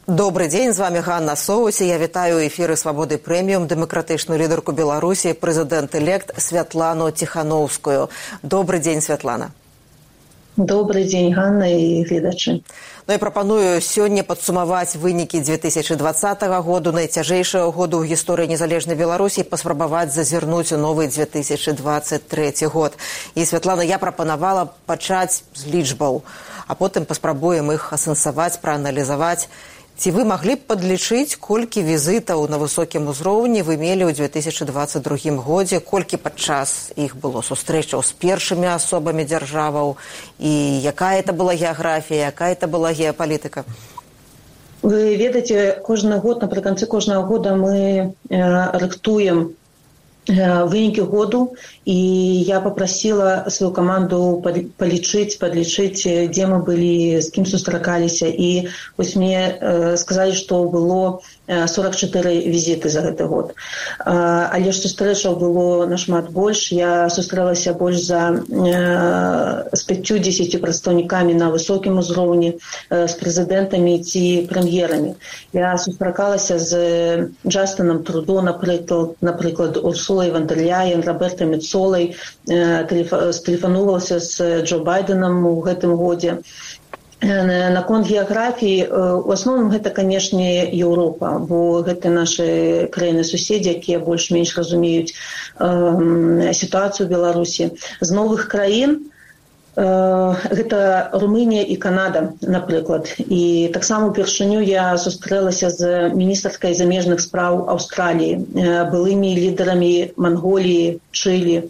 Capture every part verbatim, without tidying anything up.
Добрый дзень, з вами Ганна Соусе. Я вітаю эфіры Свабоды Прэміум, дэмакратычную лідарку Беларусі, прэзідэнт-элект Святлану Тихановскую. Добрый дзень, Святлана. Добрый дзень, Ганна і гледачы. Ну, я прапаную сёння падсумаваць вынікі две тысячи двадцатого году, найцяжэйшага году ў гісторыі незалежнай Беларусі, і паспрабаваць зазірнуць у новы две тысячи двадцать третий год. І, Святлана, я прапанавала пачаць з лічбаў, а потым паспрабуем іх асэнсаваць, прааналізаваць. Ці вы маглі б падлічыць, колькі візітаў на высокім узроўні вы мелі ў две тысячи двадцать другім годзе, колькі падчас іх было сустрэчаў з першымі асобамі дзяржаваў, і якая это была геаграфія, якая это была геапалітыка? Вы ведаеце, кожны год, напрыканцы кожнага года мы э, рыхтуем вынікі году, і я попросила сваю каманду палічыць, падлічыць, дзе мы былі, з кім сустракаліся, і вось мне э, сказалі, што было сорок чатыры візіты за гэты год. А, але ж сустрэчаў было нашмат больш. Я сустрэлася больш за э, з пяццю-дзесяццю прадстаўнікамі на высокім узроўні, э, з прэзідэнтамі ці прэм'ерамі. Я сустракалася з Джастинам Трудо, напрыклад, напрыклад Урсулай фон дер Ляйен, Робертам Мецолай, э, тэлефанувалася з Джо Байденам у гэтым годзе. Наконт геаграфіі, у асноўным гэта, канешне, Еўропа, бо гэта нашы краіны-суседзі, якія больш-менш разумеюць э, сітуацыю ў Беларусі. З новых краін гэта Румынія і Канада, напрыклад. І таксама упершыню я сустрэлася з міністркай замежных спраў Аўстраліі, былымі лідарамі Манголіі, Чылі.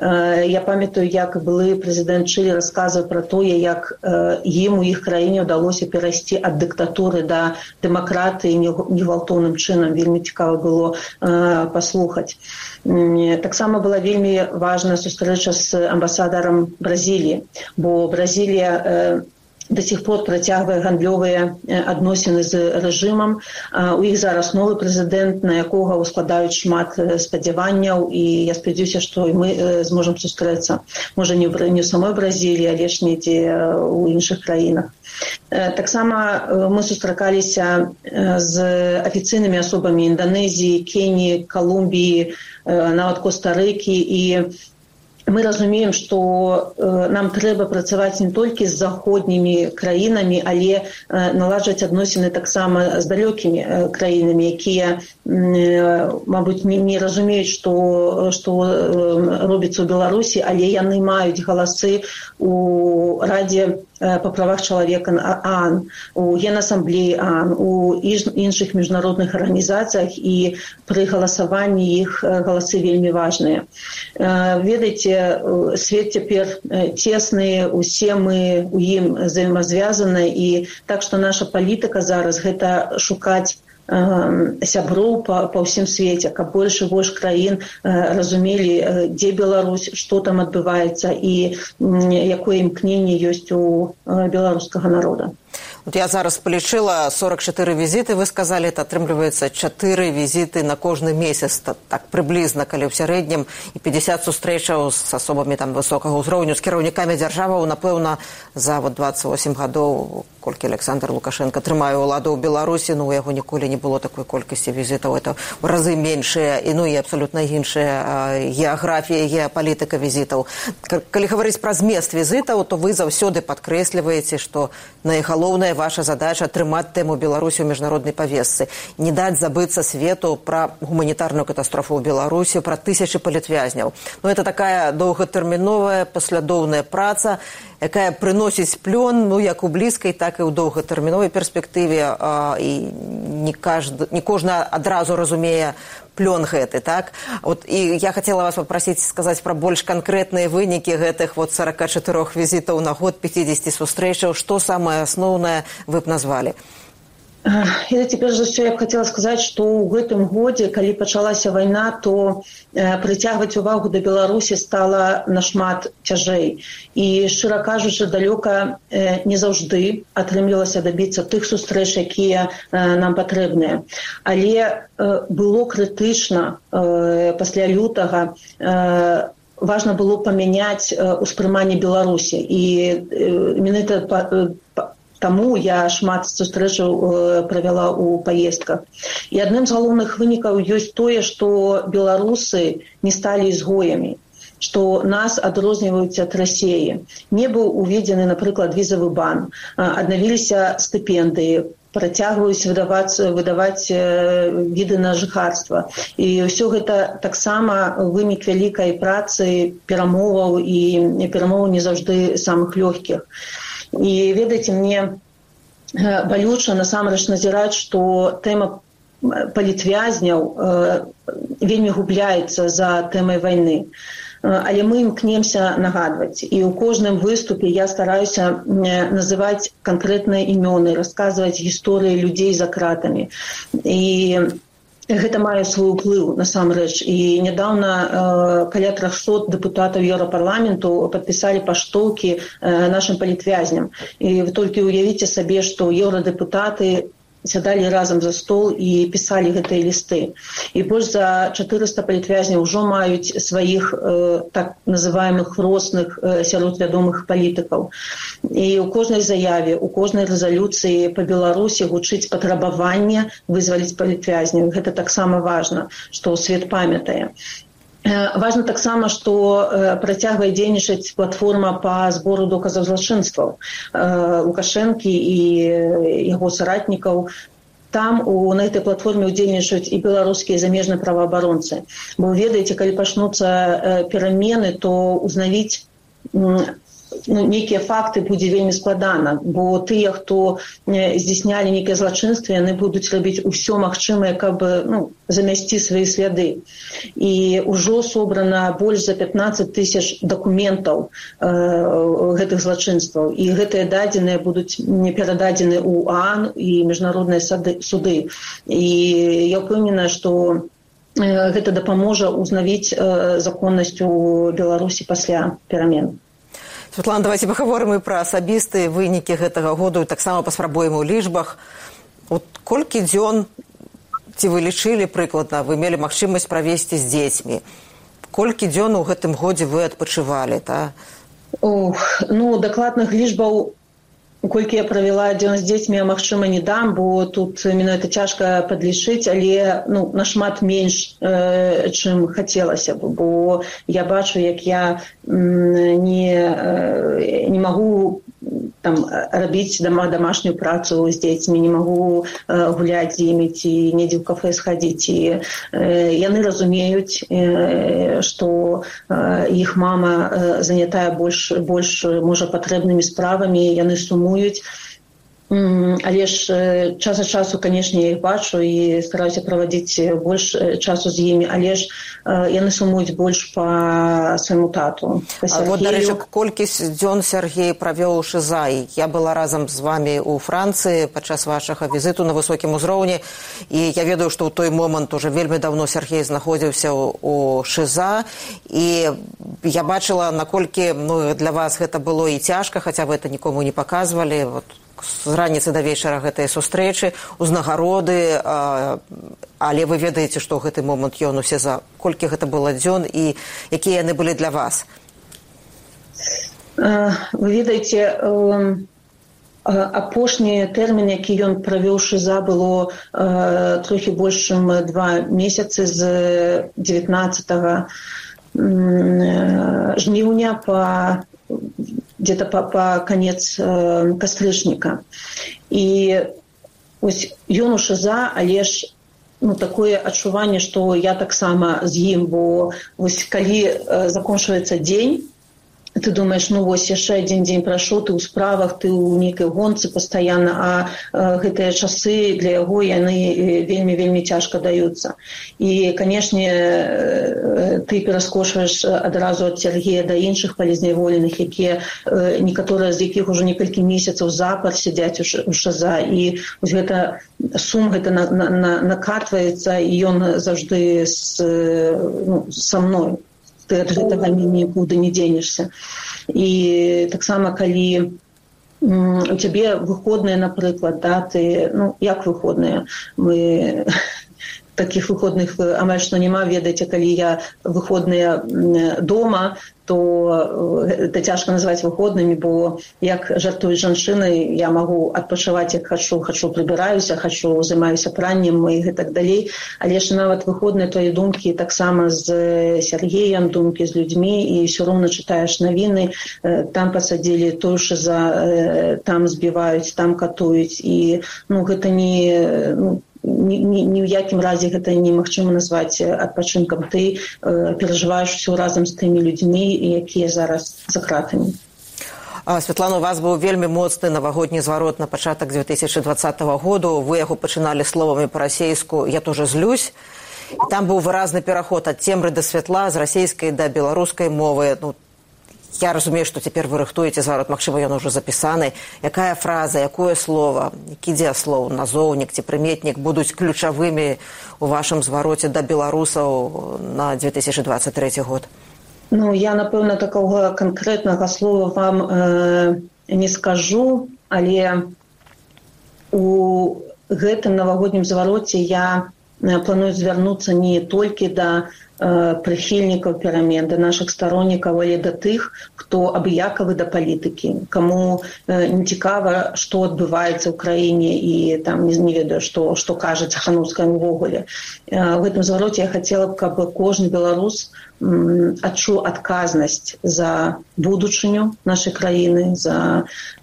Я памятаю, як былы прэзідэнт Чылі расказваў пра тое, як ім у іх краіне ўдалося перайсці ад дыктатуры да дэмакратыі негвалтоўным чынам. Вельмі цікава было паслухаць. Таксама была вельмі важная сустрэча з амбасадарам Бразіліі, бо Бразілія э, до сих пор працягвае гандлёвыя адносіны з рэжымам. У іх зараз новы прэзідэнт, на якога ускладаюць шмат спадзяванняў, і я спадзяюся, што і мы зможам сустрэцца. Можа, не ў самой Бразіліі, але ж недзе ў іншых краінах. Таксама мы сустракаліся з афіцыйнымі асобамі Інданезіі, Кеніі, Колумбіі, нават Коста-Рыкі, і мы разумеем, што э, нам трэба працаваць не толькі з заходнімі краінамі, але э, наладжваць адносіны таксама з далёкімі э, краінамі, якія, э, мабыць, не, не разумеюць, што, што э, робіцца ў Беларусі, але яны маюць галасы у Радзе па правах чалавека ААН, у Генасамблеі ААН, у іншых міжнародных арганізацыях, і пры галасаванні іх галасы вельмі важныя. Ведаеце, свет цяпер цесны, усе мы у ім взаемазвязаны, і так што наша палітыка зараз гэта шукаць сяброў па, па ўсім свеце, каб больш і больш краін разумелі, дзе Беларусь, што там адбываецца і якое імкненне ёсць у беларускага народа. Вот я зараз полічыла сорок чатыры візіты, вы сказалі, это атрымліваецца чатыры візіты на кожны месяц, так прыблізна, калі ў сярэднім, і пятьдесят сустрэчаў з асобамі там высокага ўзроўню, з кіраўнікамі дзяржаваў, напэўна, за вот двадцать восемь гадоў, колькі Александр Лукашенко трымае ўладу ў Беларусі, ну, у яго ніколі не было такой колькасці візітаў, это ў разы меншыя, і ну і абсалютна іншая геаграфія, геапалітыка візітаў. Калі гаварыць пра змест візітаў, то вы заўсёды падкрэсліваеце, што найгалоўнае ваша задача атрымаць тэму Беларусі ў міжнароднай павестцы, не даць забыцца свету пра гуманітарную катастрофу ў Беларусі, пра тысячы палітвязняў. Ну, это такая доўгатэрміновая, паслядоўная праца, якая прыносіць плён, ну, як у блізкай, так і ў доўгатэрміновай перспектыве, а, і не, кажд... не кожны адразу разумее плён гэты, так? Вот, і я хацела вас попросіць сказаць пра больш канкрэтныя вынікі гэтых вот сорок четыре візітаў на год, пятьдесят сустрэчаў, што самае асноўнае вы б назвалі? Я цяпер за ўсё я б хацела сказаць, што ў гэтым годзе, калі пачалася вайна, то э, прыцягваць увагу да Беларусі стала нашмат цяжэй. І, шчыра кажучы, далёка э, не заўжды атрымлівалася дабіцца тых сустрэч, якія э, нам патрэбныя. Але э, было крытычна э, пасля лютага э, важна было памяняць э, успрыманне Беларусі. І э, менавіта па, па, таму я шмат сустрэчаў правяла ў паездках. І адным з галоўных вынікаў ёсць тое, што беларусы не сталі ізгоямі, што нас адрозніваюць ад Расіі. Не быў уведзены, напрыклад, візавы бан, аднавіліся стыпендыі, працягваюць выдаваць, выдаваць віды на жыхарства. І ўсё гэта таксама вынік вялікай працы, перамоваў, і перамоваў не заўжды самых лёгкіх. І ведаеце, мне балюча насамрэч назіраць, што тэма палітвязняў вельмі губляецца за тэмай вайны. Але мы імкнемся нагадваць. І ў кожным выступе я стараюся называць канкрэтныя імёны, расказваць гісторыі людзей за кратамі. І гэта мае свой уплыў, насамрэч. І нядаўна каля трохсот дэпутатаў Еўрапарламенту падпісалі паштоўкі нашым палітвязням. І вы толькі ўявіце сабе, што еўрадэпутаты сядалі разам за стол і пісалі гэтыя лісты. І больш за чатырыста палітвязняў ўжо маюць сваіх э, так называемых росных э, сярод вядомых палітыкаў. І ў кожнай заяве, у кожнай рэзалюцыі па Беларусі гучыць патрабаванне вызваліць палітвязняў. Гэта таксама важна, што свет памятае. Важна таксама, што працягвае дзейнічаць платформа па збору доказаў злачынстваў Лукашэнкі і яго соратнікаў. Там у, на гэтай платформе ўдзельнічаюць і беларускія замежныя праваабаронцы. Бо ведаеце, калі пачнуцца перамены, то узнавіць ну, нейкія факты будзе вельмі складана, бо тыя, хто здзяйснялі нейкія злачынствы, яны будуць рабіць усё магчымае, каб ну, замясці свае сляды. І ўжо собрана больш за пятнаццаць тысяч дакументаў э, гэтых злачынстваў. І гэтыя дадзеныя будуць не перададзены ў ААН і міжнародныя суды. І я ўпэўненая, што гэта дапаможа ўзнавіць э, законнасць у Беларусі пасля перамен. Святлана, давайте паговорым і пра асабістыя вынікі гэтага году, і таксама паспрабуем у лічбах. От колькі дзён, ці вы лічылі прыкладна, вы мелі магчымасць правесці з дзецьмі? Колькі дзён у гэтым годзе вы адпачывалі, та? Ох, ну, дакладных лічбаў, колькі я правяла дзён з дзецьмі, я, магчыма, не дам, бо тут менавіта цяжка падлічыць, але ну, нашмат менш, э, чым хацелася б, бо я бачу, як я м, не, э, не магу там, рабіць дома, домашнюю працу з дзецьмі, не магу э, гуляць з імі, ці недзе ў кафе схадзіць. І э, яны разумеюць, э, што э, іх мама э, занятая больш, больш можа, патрэбнымі справамі, яны сумуюць. Але ж час ад часу, канешне, я іх бачу і стараюся правадзіць больш часу з імі, але ж яны сумуюць больш па свайму тату, па Сергею. А вот, дарэчы, колькі дзён Сергей правёў у ШИЗА. Я была разам з вамі ў Францыі падчас вашага візіту на высокім узроўні, і я ведаю, што ў той момант уже вельмі даўно Сергей знаходзіўся у ШИЗА, і я бачыла, наколькі ну, для вас гэта было і цяжка, хаця вы это нікому не паказвалі, вот, з раніцы да вечара гэтыя сустрэчы, узнагароды, але вы ведаеце, што ў гэты момант ён усе за колькі гэта было дзён і якія яны былі для вас? Вы ведаеце, апошні тэрмін, які ён правёў ШИЗА, было трохі больш, чым два месяцы з дзевятнаццатага жніўня па где-то по, по конец э, кастрычніка. І ось ён у ШИЗА, але ж ну, такое адчуванне, што я таксама з ім, бо ось калі э, закончваецца дзень, ты думаеш, ну вось яшчэ адзін дзень прайшоў, ты ў справах, ты ў нейкай гонцы пастаянна, а э, гэтыя часы для яго яны вельмі-вельмі цяжка даюцца. І, канешне, э, ты пераскочваеш адразу ад Сергея да іншых палізняволеных, якія э, некаторыя з якіх ужо некалькі месяцаў запар сядзяць у ШИЗА. І вось гэта сум гэта на, на, на, накатваецца, і ён заўжды з, ну, са мной. Ты ад гэтага нікуды не дзенешся. І таксама, калі м, у цябе выходныя, напрыклад, да, ты, ну, як выходныя? Мы таких выходных амаль што няма. Ведаеце, калі я выходныя дома, то это цяжка назваць выходнымі, бо як жартуюць жанчыны, я магу адпачываць як хачу, хачу прыбіраюся, хачу займаюся праннем і гэтак далей. Але ж нават выходныя твае думкі таксама з Сергеем, думкі з людзьмі, і ўсё роўна чытаеш навіны, там пасадзілі, тое ж за там збіваюць, там катуюць, і ну гэта не ну, Ні, ні, ні ў якім разе гэта немагчыма назваць адпачынкам. Ты э, перажываеш усё разам з тымі людзьмі, якія зараз за кратамі. Святлана, у вас быў вельмі моцны навагодні зварот на пачатак две тысячи двадцатого году. Вы яго пачыналі словамі па-расейску «Я тоже злюсь». І там быў выразны пераход ад цемры да святла, з расейскай да беларускай мовы. Ну, я разумею, што цяпер вы рыхтуеце зварот, магчыма, ён ужо запісаны. Якая фраза, якое слово, які дзеяслоў, назоўнік ці прыметнік будуць ключавымі у вашым звароце да беларусаў на две тысячи двадцать третий год? Ну, я, напэўна, такога канкрэтнага слова вам э, не скажу, але у гэтым навагоднім звароце я планую звярнуцца не толькі да прыхільнікаў перамен, да нашых староннікаў, але да тых, хто абыякавы да палітыкі, каму не цікава, што адбываецца ў краіне і там не, не ведаю, што, што кажа Ціханаўская ўвогуле. В гэтым звароце я хацела б, каб кожны беларус адчуў адказнасць за будучыню нашай краіны, за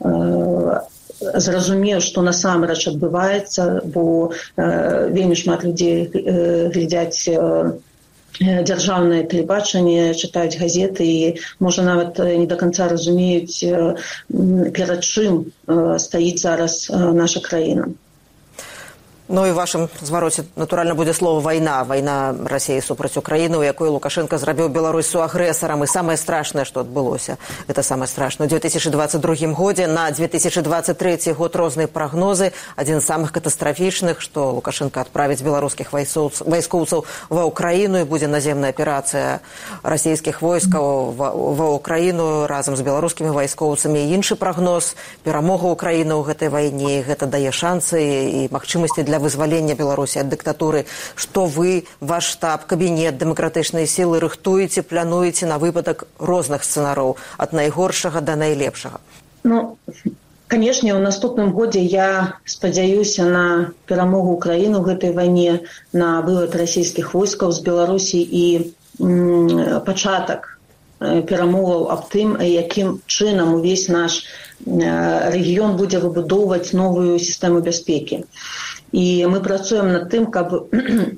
э, зразумеў, што насамрэч адбываецца, бо э, вельмі шмат людзей э, глядзяць э, дзяржаўнае тэлебачанне, чытаюць газеты і, можа, нават не да канца разумеюць, перад чым стаіць зараз наша краіна. Ну і ў вашым звароце, натуральна, будзе слово «вайна». Вайна Расіі супраць Украіны, у якой Лукашенко зрабіў Беларусь суагрэсарам. І самае страшнае, што адбылося, гэта самае страшнае. У две тысячи двадцать другім годзе на две тысячи двадцать третий год розныя прагнозы. Адзін з самых катастрафічных, што Лукашенко адправіць беларускіх вайскоўцаў ва Ўкраіну і будзе наземная аперацыя расійскіх войскаў ва Ўкраіну разам з беларускімі вайскоўцамі. І іншы прагноз – перамога Ўкраіны ў гэтай вайне. Гэта дае шансы і магчымасці для вызвалення Беларусі ад дыктатуры. Што вы, ваш штаб, кабінет дэмакратычнай сілы рыхтуеце, плануеце на выпадак розных сцэнароў, ад найгоршага да найлепшага? Ну, канешне, ў наступным годзе я спадзяюся на перамогу Украіны ў гэтай вайне, на вывад расійскіх войскаў з Беларусі і м, пачатак перамоваў аб тым, якім чынам увесь наш рэгіён будзе выбудоўваць новую сістэму бяспекі. І мы працуем над тым, каб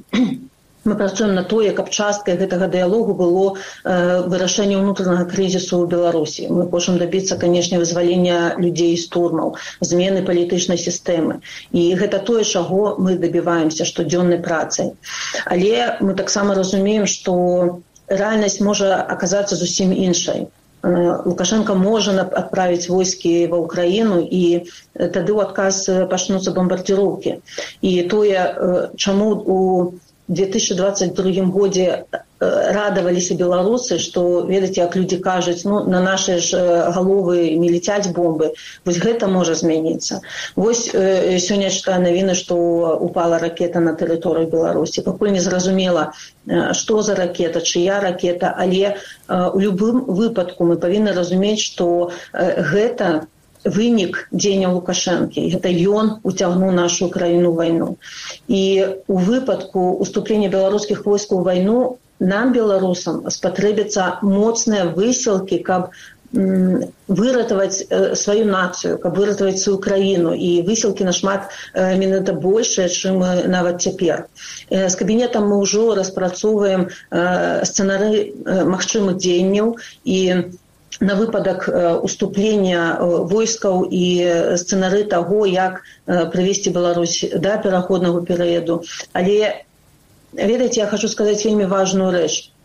мы працуем на тое, каб часткай гэтага дыялогу было э, вырашэнне ўнутранага крызісу ў Беларусі. Мы хочам дабіцца, канешне, вызвалення людзей з турмаў, змены палітычнай сістэмы. І гэта тое, чаго мы дабіваемся штодзённай працай. Але мы таксама разумеем, што рэальнасць можа аказацца зусім іншай. Лукашенко можа адправіць войскі ва Ўкраіну, і тады ў адказ пачнуцца бомбардзіроўкі. І тое, чаму у две тысячи двадцать другім годзе радаваліся беларусы, што, ведаеце, як людзі кажуць, ну, на нашы ж галовы не летяць бомбы, вось гэта можа змяніцца. Вось э, сёння чытаю навіны, што упала ракета на тэрыторыю Беларусі. Пакуль не зразумела, што за ракета, чыя ракета, але э, у любым выпадку мы павінны разумець, што э, гэта вынік дзеянняў Лукашэнкі. Гэта ён уцягнуў нашу краіну ў вайну. І у выпадку уступлення беларускіх войскаў у вайну нам, беларусам, спатрэбяцца моцныя высілкі, каб м, выратаваць э, сваю нацыю, каб выратаваць сваю краіну. І высілкі нашмат э, менавіта большыя, чым нават цяпер. Э, з кабінетам мы ўжо распрацоўваем э, сцэнары э, магчымых дзеянняў, і на выпадак уступлення войскаў і сцэнары таго, як прывесці Беларусь да пераходнага перыяду. Але, ведаеце, я хочу сказаць вельмі важную рэч.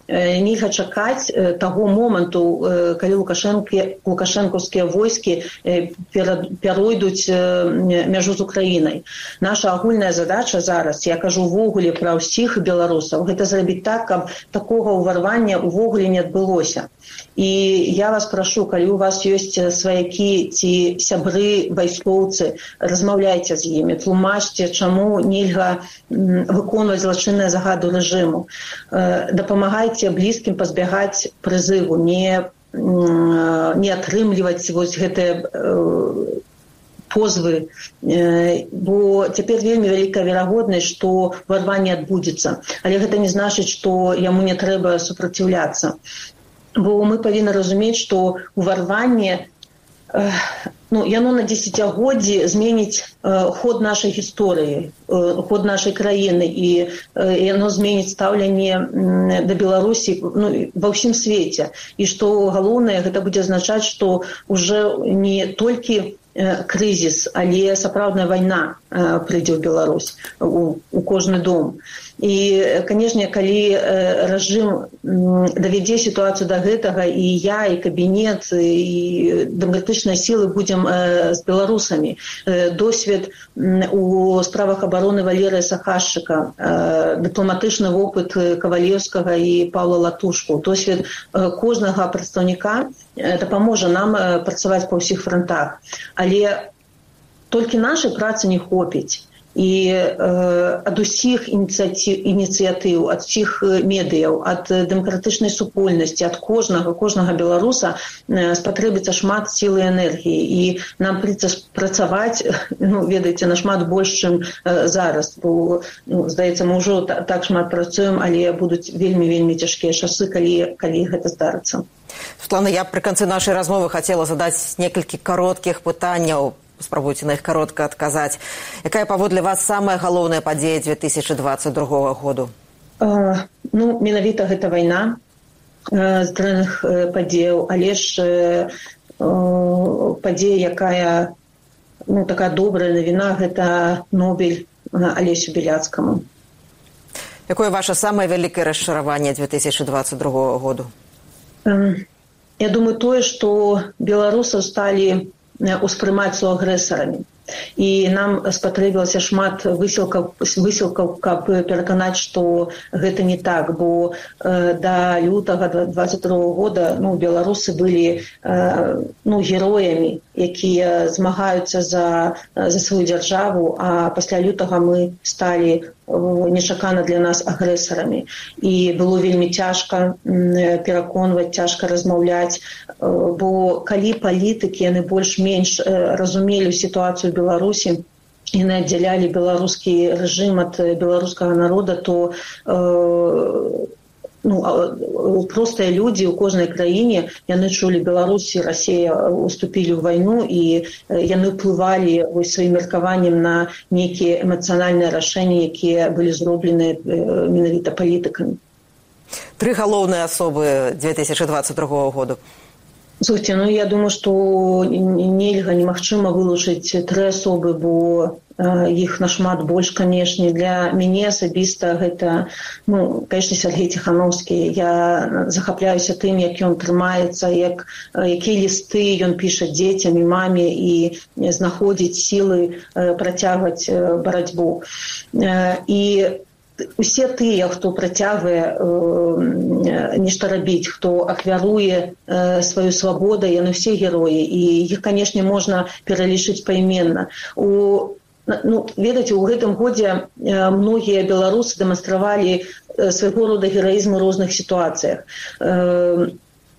нельга чакаць таго моманту, калі лукашэнкаўскія войскі пяройдуць мяжу з Украінай. Наша агульная задача зараз, я кажу ўвогуле пра ўсіх беларусаў, гэта зрабіць так, каб такога ўварвання ўвогуле не адбылося. І я вас прашу, калі у вас ёсць сваякі ці сябры, вайскоўцы, размаўляйце з імі, тлумачце, чаму нельга выконваць злачынныя загады рэжыму. Дапамагайце блізкім пазбягаць прызыву, не, не атрымліваць вось гэтыя позвы, бо цяпер вельмі вялікая верагоднасць, што ўварванне адбудзецца. Але гэта не значыць, што яму не трэба супраціўляцца. Бо мы павінны разумець, што ўварванне, ну, яно на дзесяцігоддзі зменіць ход нашай гісторыі, ход нашай краіны, і яно зменіць стаўленне да Беларусі, ну, ва ўсім свеце. І што галоўнае, гэта будзе азначаць, што ўжо не толькі крызіс, але сапраўдная вайна прыйдзе ў Беларусь, у, у кожны дом. І, канешне, калі рэжым давядзе сітуацыю да гэтага, і я, і кабінет, і дэмакратычныя сілы будзем з беларусамі. Досвед у справах абароны Валерыя Сахашчыка, дыпламатычны вопыт Кавалеўскага і Паўла Латушку, досвед кожнага прадстаўніка дапаможа нам працаваць па ўсіх франтах. Але толькі нашай працы не хопіць. І э, ад усіх ініцыятыў, ад усіх медыяў, ад дэмакратычнай супольнасці, ад кожнага, кожнага беларуса э, спатрэбіцца шмат сілы і энергіі. І нам прыйдзецца працаваць, ну, ведаеце, нашмат больш, чым э, зараз. Бо, ну, здаецца, мы ўжо та, так шмат працуем, але будуць вельмі-вельмі цяжкія часы, калі, калі гэта здарыцца. Светлана, я пры канцы нашай размовы хацела задаць некалькі кароткіх пытанняў. Спрабуйце на іх каротка адказаць. Якая, паводле вас, самая галоўная падзея две тысячы дваццаць другога году? Uh, ну, менавіта гэта вайна uh, з дрэнных uh, падзеяў, але ж uh, падзея, якая, ну, такая добрая навіна, гэта Нобель uh, Алесю Беляцкаму. Якое ваша самае вялікае расчараванне две тысячы дваццаць другога году? Uh, я думаю, тое, што беларусаў сталі успрымаць суагрэсарамі. І нам спатрэбілася шмат высілкаў, высілкаў, каб пераканаць, што гэта не так, бо э, да лютага дваццаць другога года, ну, беларусы былі э, ну, героямі, якія змагаюцца за, за сваю дзяржаву, а пасля лютага мы сталі нечакана для нас агрэсарамі. І было вельмі цяжка пераконваць, цяжка размаўляць, бо калі палітыкі, яны больш-менш разумелі сітуацыю Беларусі, яны аддзялялі беларускі рэжым ад беларускага народа, то э, ну, простыя людзі ў кожнай краіне, яны чулі Беларусь і Расія уступілі ў вайну, і яны ўплывалі сваім меркаваннем на нейкія эмацыянальныя рашэнні, якія былі зроблены менавіта палітыкамі. Тры галоўныя асобы две тысячы дваццаць другога году. Слухайте, ну я думаю, што нельга, немагчыма вылучыць тры асобы, бо э, іх нашмат больш, канешне. Для мяне асабіста гэта, ну, канешне, Сергей Ціхановскі. Я захапляюся тым, як ён трымаецца, як, якія лісты ён піша дзецям і маме, і знаходзіць сілы э, працягваць э, барацьбу. Э, і усе тыя, хто працягвае э, нешта рабіць, хто ахвяруе э, сваю свабоду, яны ўсе героі, і іх, канешне, можна пералічыць пайменна. У, ну, ведаеце, у гэтым годзе э, многія беларусы дэманстравалі э, свайго рода гераізм у розных сітуацыях. Э,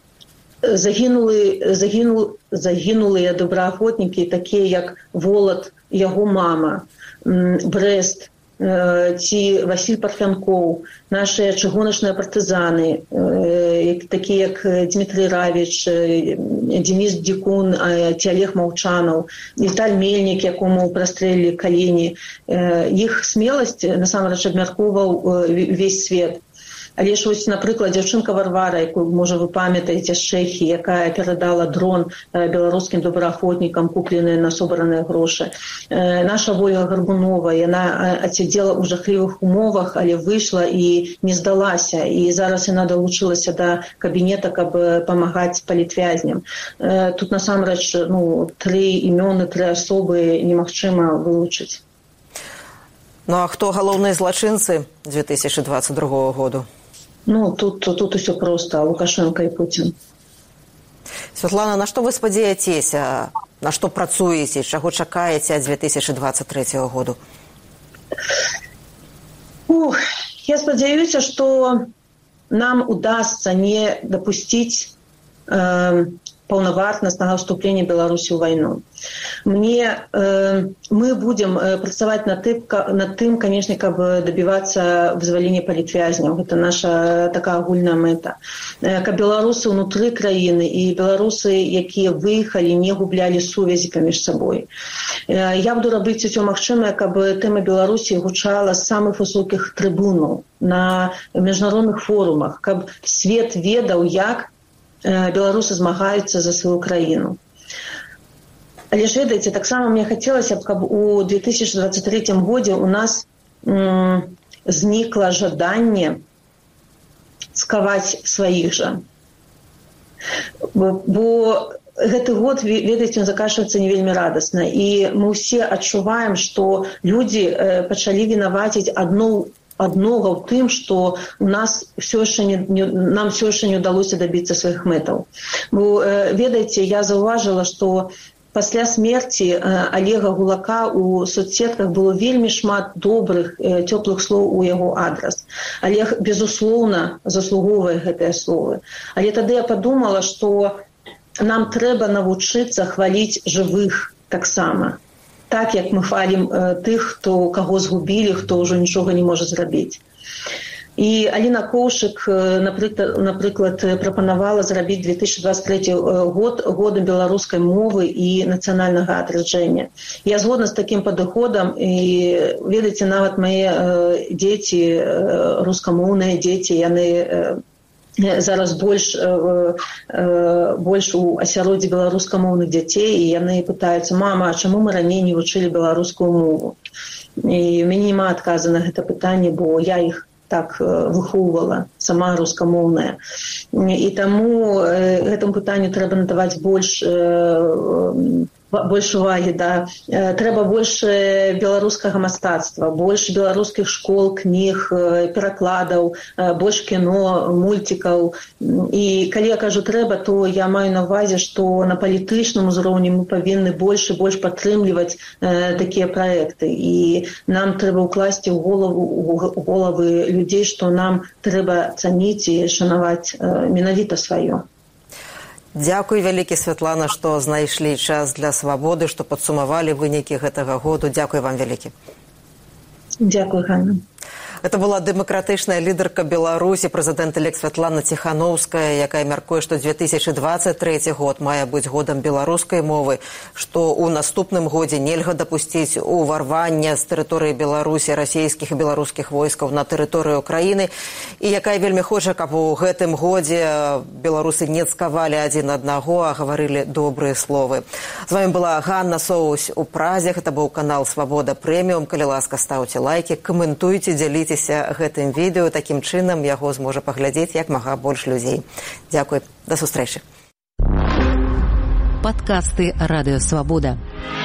загінулы, загіну, загінулыя добраахвотнікі, такія як Волат, яго мама, э, Брэст, ці Васіль Парфянкоў, нашыя чыгуначныя партызаны, такія як Дмітрий Равіч, Денис Дзікун, ці Олег Маўчанаў, Віталь Мельнік, якому прастрэлілі калені. Іх смеласць насамрэч абмяркоўваў увесь свет. Але ж вось, напрыклад, дзяўчынка Варвара, якую, можа, вы памятаеце, з Чэхіі, якая перадала дрон беларускім добраахвотнікам, купленыя на собраныя грошы. Наша Вольга Гарбунова, яна адсядзела ў жахлівых умовах, але выйшла і не здалася. І зараз яна далучылася да кабінета, каб памагаць палітвязням. Тут, насамрэч, ну, тры імёны, тры асобы немагчыма вылучыць. Ну, а хто галоўныя злачынцы две тысячи двадцать другого году? Ну, тут, тут усё проста. Лукашенко і Путін. Святлана, на што вы спадзеяцеся? На што працуеце? Чаго чакаеце ад две тысячи двадцать третьего году? Ух, я спадзяюся, што нам удасца не дапусціць э, паўнавартаснага ўступлення Беларусі ў вайну. Мне, э, мы будем э, працаваць над тым, над тым, канешне, каб дабівацца вызвалення палітвязняў. Гэта наша такая агульная мэта. Э, каб беларусы ўнутры краіны і беларусы, якія выехалі, не гублялі сувязі паміж сабой. Э, я буду рабіць усё магчымае, каб тэма Беларусі гучала з самых высокіх трыбунаў на міжнародных форумах, каб свет ведаў, як беларусы змагаюцца за сваю краіну. Але ж, ведаеце, таксама мне хацелася б, каб у две тысячи двадцать третьем годзе у нас м, знікла жаданне скаваць сваіх жа. Бо, бо гэты год, ведаеце, он заканчваецца не вельмі радасна. І мы ўсе адчуваем, што людзі э, пачалі вінаваціць адну аднога ў тым, што у нас все яшчэ не, не, нам все яшчэ не ўдалося дабіцца сваіх мэтаў. Бо, э, ведаеце, я заўважыла, што пасля смерці Олега Гулака у соцсетках было вельмі шмат добрых, цёплых слоў у яго адрас. Олег, безусловна, заслугоўвае гэтыя словы. Але тады я падумала, што нам трэба навучыцца хваліць жывых таксама. Так, як мы хвалім тых, хто каго згубілі, хто ўжо нічога не можа зрабіць. І Аліна Коўшык, напрыклад, напрыклад, прапанавала зрабіць две тысячи двадцать третий год годам беларускай мовы і нацыянальнага адраджэння. Я згодна з такім падыходам, і, ведаеце, нават мае э, дзеці, э, рускамоўныя дзеці, яны э, зараз больш, э, э, больш у асяроддзі беларускамоўных дзяцей, і яны пытаюцца: мама, а чаму мы раней не вучылі беларускую мову? І у мяне няма адказу на гэта пытанне, бо я іх так выхоўвала, сама рускамоўная. І таму гэтаму пытанню трэба надаваць больш, больш увагі, да. Трэба больш беларускага мастацтва, больш беларускіх школ, кніг, перакладаў, больш кіно, мульцікаў. І калі я кажу трэба, то я маю на ўвазе, што на палітычным узроўні мы павінны больш і больш падтрымліваць э, такія праекты. І нам трэба ўкласці ў голову, ў головы людзей, што нам трэба цаніць і шанаваць э, менавіта сваё. Дзякуй вялікі, Святлана, што знайшлі час для свабоды, што падсумавалі вынікі гэтага году. Дзякуй вам вялікі. Дзякуй, Ганна. Это была дэмакратычная лідарка Беларусі, прэзідэнт элект Святлана Ціханаўская, якая мяркуе, што две тысячи двадцать третий год мае быць годам беларускай мовы, што ў наступным годзе нельга дапусціць уварвання з тэрыторыі Беларусі расійскіх і беларускіх войскаў на тэрыторыю краіны, і якая вельмі хоча, каб у гэтым годзе беларусы не цкавалі адзін аднаго, а гаварылі добрыя словы. З вами была Ганна Соусь у Празе, гэта быў канал Свабода Прэміум. Калі ласка, стаўце лайкі, каментуйце, дзяліце гэтым відэо, такім чынам яго зможа паглядзець як мага больш людзей. Дзякуй, да сустрэчы. Падкасты Радыё Свабода.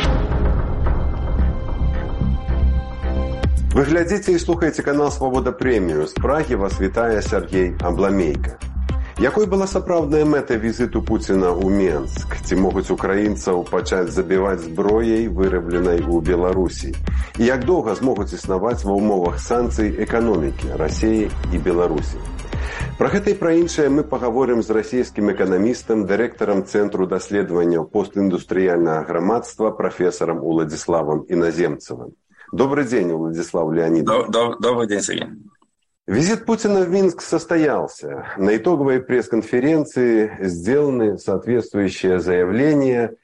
Вы глядзіце і слухаеце канал Свабода Прэміум. З Прагі вас вітае Сергей Абламейка. Якой была сапраўдная мэта візіту Пуціна ў Менск? Ці могуць украінцаў пачаць забіваць зброяй, вырабленай у Беларусі? І як доўга змогуць існаваць ва ўмовах санкцый эканомікі Расіі і Беларусі? Пра гэта і пра іншае мы пагаворым з расійскім эканамістам, дырэктарам Цэнтру даследаванняў постіндустрыяльнага грамадства, прафесарам Уладзіславам Іназемцевым. Добрый день, Владислав Леонидович. Добрый день, Сергей. Визит Путина в Минск состоялся. На итоговой пресс-конференции сделаны соответствующие заявления.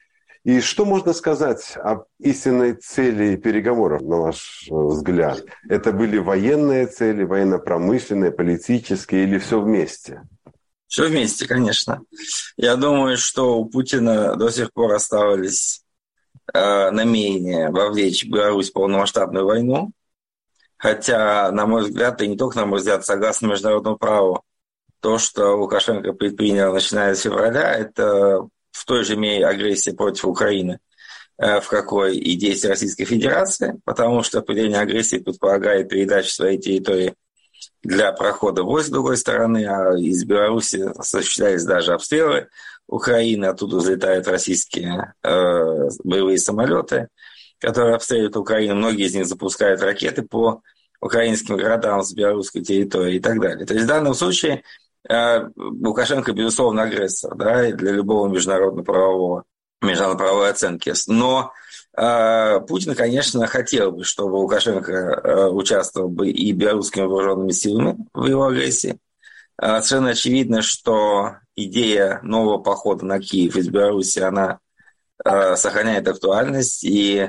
И что можно сказать об истинной цели переговоров, на ваш взгляд? Это были военные цели, военно-промышленные, политические или все вместе? Все вместе, конечно. Я думаю, что у Путина до сих пор оставались э, намерения вовлечь Беларусь в полномасштабную войну. Хотя, на мой взгляд, и не только на мой взгляд, согласно международному праву, то, что Лукашенко предпринял, начиная с февраля, это в той же мере агрессия против Украины, в какой и действие Российской Федерации, потому что определение агрессии предполагает передачу своей территории для прохода войск с другой стороны, а из Беларуси осуществлялись даже обстрелы Украины, оттуда взлетают российские э, боевые самолеты, которые обстреливают Украину, многие из них запускают ракеты по украинским городам с белорусской территории и так далее. То есть в данном случае Лукашенко, безусловно, агрессор, да, для любого международно-правового, международно-правовой оценки. Но э, Путин, конечно, хотел бы, чтобы Лукашенко э, участвовал бы и белорусскими вооруженными силами в его агрессии. Э, совершенно очевидно, что идея нового похода на Киев из Беларуси, она э, сохраняет актуальность, и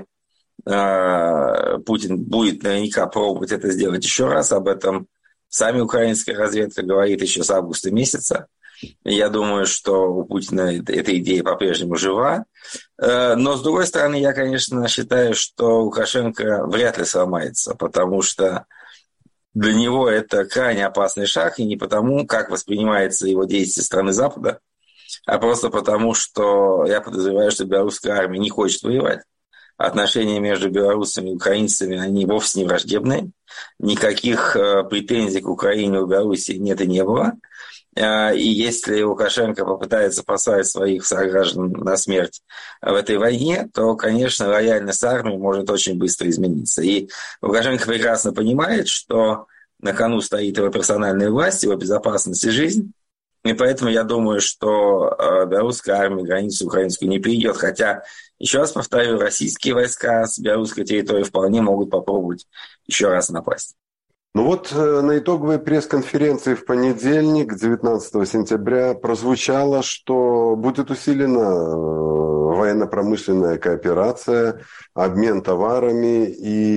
э, Путин будет наверняка пробовать это сделать еще раз. Об этом сами украинская разведка говорит еще с августа месяца. Я думаю, что у Путина эта идея по-прежнему жива. Но, с другой стороны, я, конечно, считаю, что Лукашенко вряд ли сломается, потому что для него это крайне опасный шаг, и не потому, как воспринимается его действие страны Запада, а просто потому, что я подозреваю, что белорусская армия не хочет воевать. Отношения между белорусами и украинцами, они вовсе не враждебные. Никаких э, претензий к Украине у Беларуси нет и не было. Э, и если Лукашенко попытается послать своих сограждан на смерть в этой войне, то, конечно, лояльность армии может очень быстро измениться. И Лукашенко прекрасно понимает, что на кону стоит его персональная власть, его безопасность и жизнь. И поэтому я думаю, что э, белорусская армия границу украинскую не перейдет. Хотя, еще раз повторю, российские войска с белорусской территории вполне могут попробовать еще раз напасть. Ну вот э, на итоговой пресс-конференции в понедельник, девятнадцатого сентября, прозвучало, что будет усилена э, военно-промышленная кооперация, обмен товарами.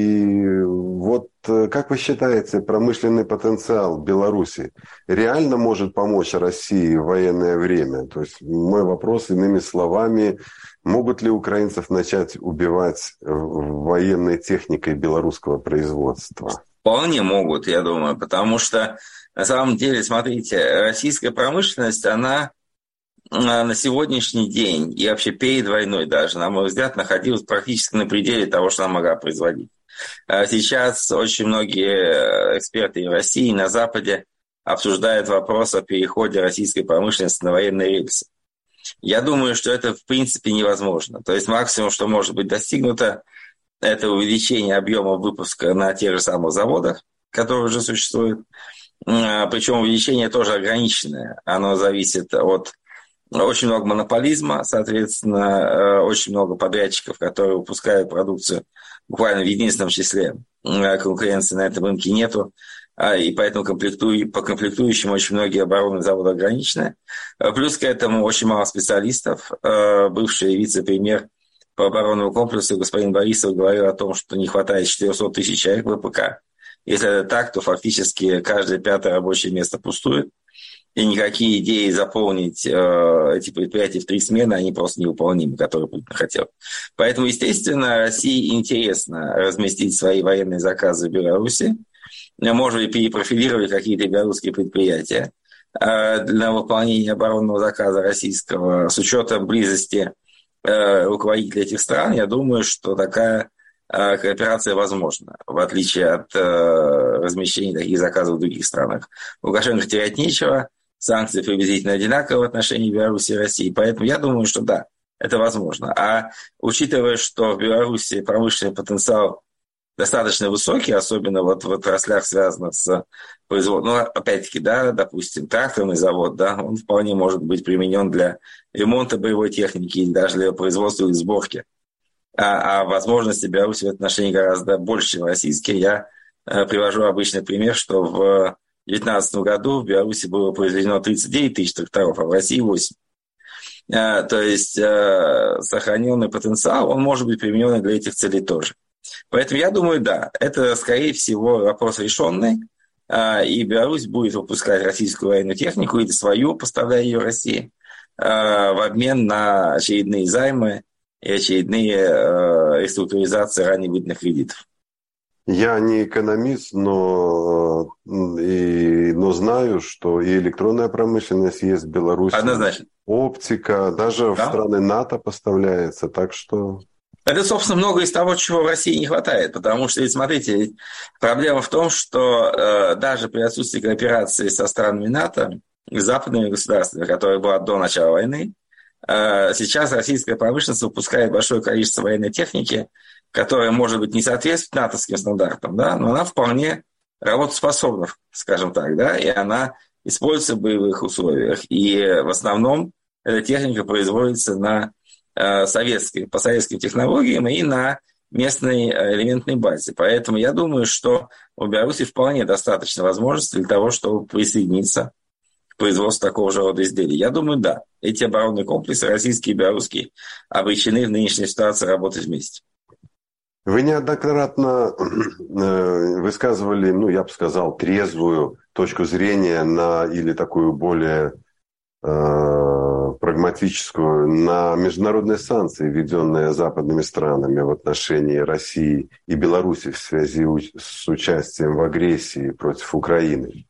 И вот э, как вы считаете, промышленный потенциал Беларуси реально может помочь России в военное время? То есть мой вопрос иными словами: могут ли украинцев начать убивать военной техникой белорусского производства? Вполне могут, я думаю, потому что на самом деле, смотрите, российская промышленность, она на сегодняшний день и вообще перед войной даже, на мой взгляд, находилась практически на пределе того, что она могла производить. Сейчас очень многие эксперты в России и на Западе обсуждают вопрос о переходе российской промышленности на военные рельсы. Я думаю, что это в принципе невозможно. То есть максимум, что может быть достигнуто, это увеличение объема выпуска на тех же самых заводах, которые уже существуют. Причем увеличение тоже ограниченное. Оно зависит от очень много монополизма, соответственно, очень много подрядчиков, которые выпускают продукцию буквально в единственном числе. Конкуренции на этом рынке нету. И поэтому комплектую, по комплектующим очень многие оборонные заводы ограничены. Плюс к этому очень мало специалистов. Бывший вице-премьер по оборонному комплексу господин Борисов говорил о том, что не хватает четыреста тысяч человек в ВПК. Если это так, то фактически каждое пятое рабочее место пустует. И никакие идеи заполнить э, эти предприятия в три смены, они просто невыполнимы, которые Путин хотел. Поэтому, естественно, России интересно разместить свои военные заказы в Беларуси. Может быть, перепрофилировать какие-то белорусские предприятия э, для выполнения оборонного заказа российского. С учетом близости э, руководителей этих стран, я думаю, что такая э, кооперация возможна, в отличие от э, размещения таких заказов в других странах. Лукашенко терять нечего. Санкции приблизительно одинаковы в отношении Беларуси и России. Поэтому я думаю, что да, это возможно. А учитывая, что в Беларуси промышленный потенциал достаточно высокий, особенно вот в отраслях, связанных с производством, ну, опять-таки, да, допустим, тракторный завод, да, он вполне может быть применен для ремонта боевой техники или даже для производства или сборки. А, а возможности Беларуси в этом отношении гораздо больше, чем российские. Я э, привожу обычный пример, что в две тысячи девятнадцатом году в Беларуси было произведено тридцать девять тысяч тракторов, а в России восемь. то есть сохраненный потенциал, он может быть применен для этих целей тоже. Поэтому я думаю, да, это, скорее всего, вопрос решенный, и Беларусь будет выпускать российскую военную технику или свою, поставляя ее России, в обмен на очередные займы и очередные реструктуризации ранее выданных кредитов. Я не экономист, но, и, но знаю, что и электронная промышленность есть в Беларуси. Однозначно. Оптика, даже да? в страны НАТО поставляется, так что... Это, собственно, много из того, чего в России не хватает, потому что, смотрите, проблема в том, что э, даже при отсутствии кооперации со странами НАТО и западными государствами, которая была до начала войны, э, сейчас российская промышленность выпускает большое количество военной техники, которая, может быть, не соответствует натовским стандартам, да, но она вполне работоспособна, скажем так, да, и она используется в боевых условиях. И в основном эта техника производится на э, советской, по советским технологиям и на местной элементной базе. Поэтому я думаю, что у Беларуси вполне достаточно возможностей для того, чтобы присоединиться к производству такого же рода изделий. Я думаю, да, эти оборонные комплексы, российские и белорусские, обречены в нынешней ситуации работать вместе. Вы неоднократно высказывали, ну, я бы сказал, трезвую точку зрения на, или такую более э, прагматическую, на международные санкции, введенные западными странами в отношении России и Беларуси в связи с участием в агрессии против Украины.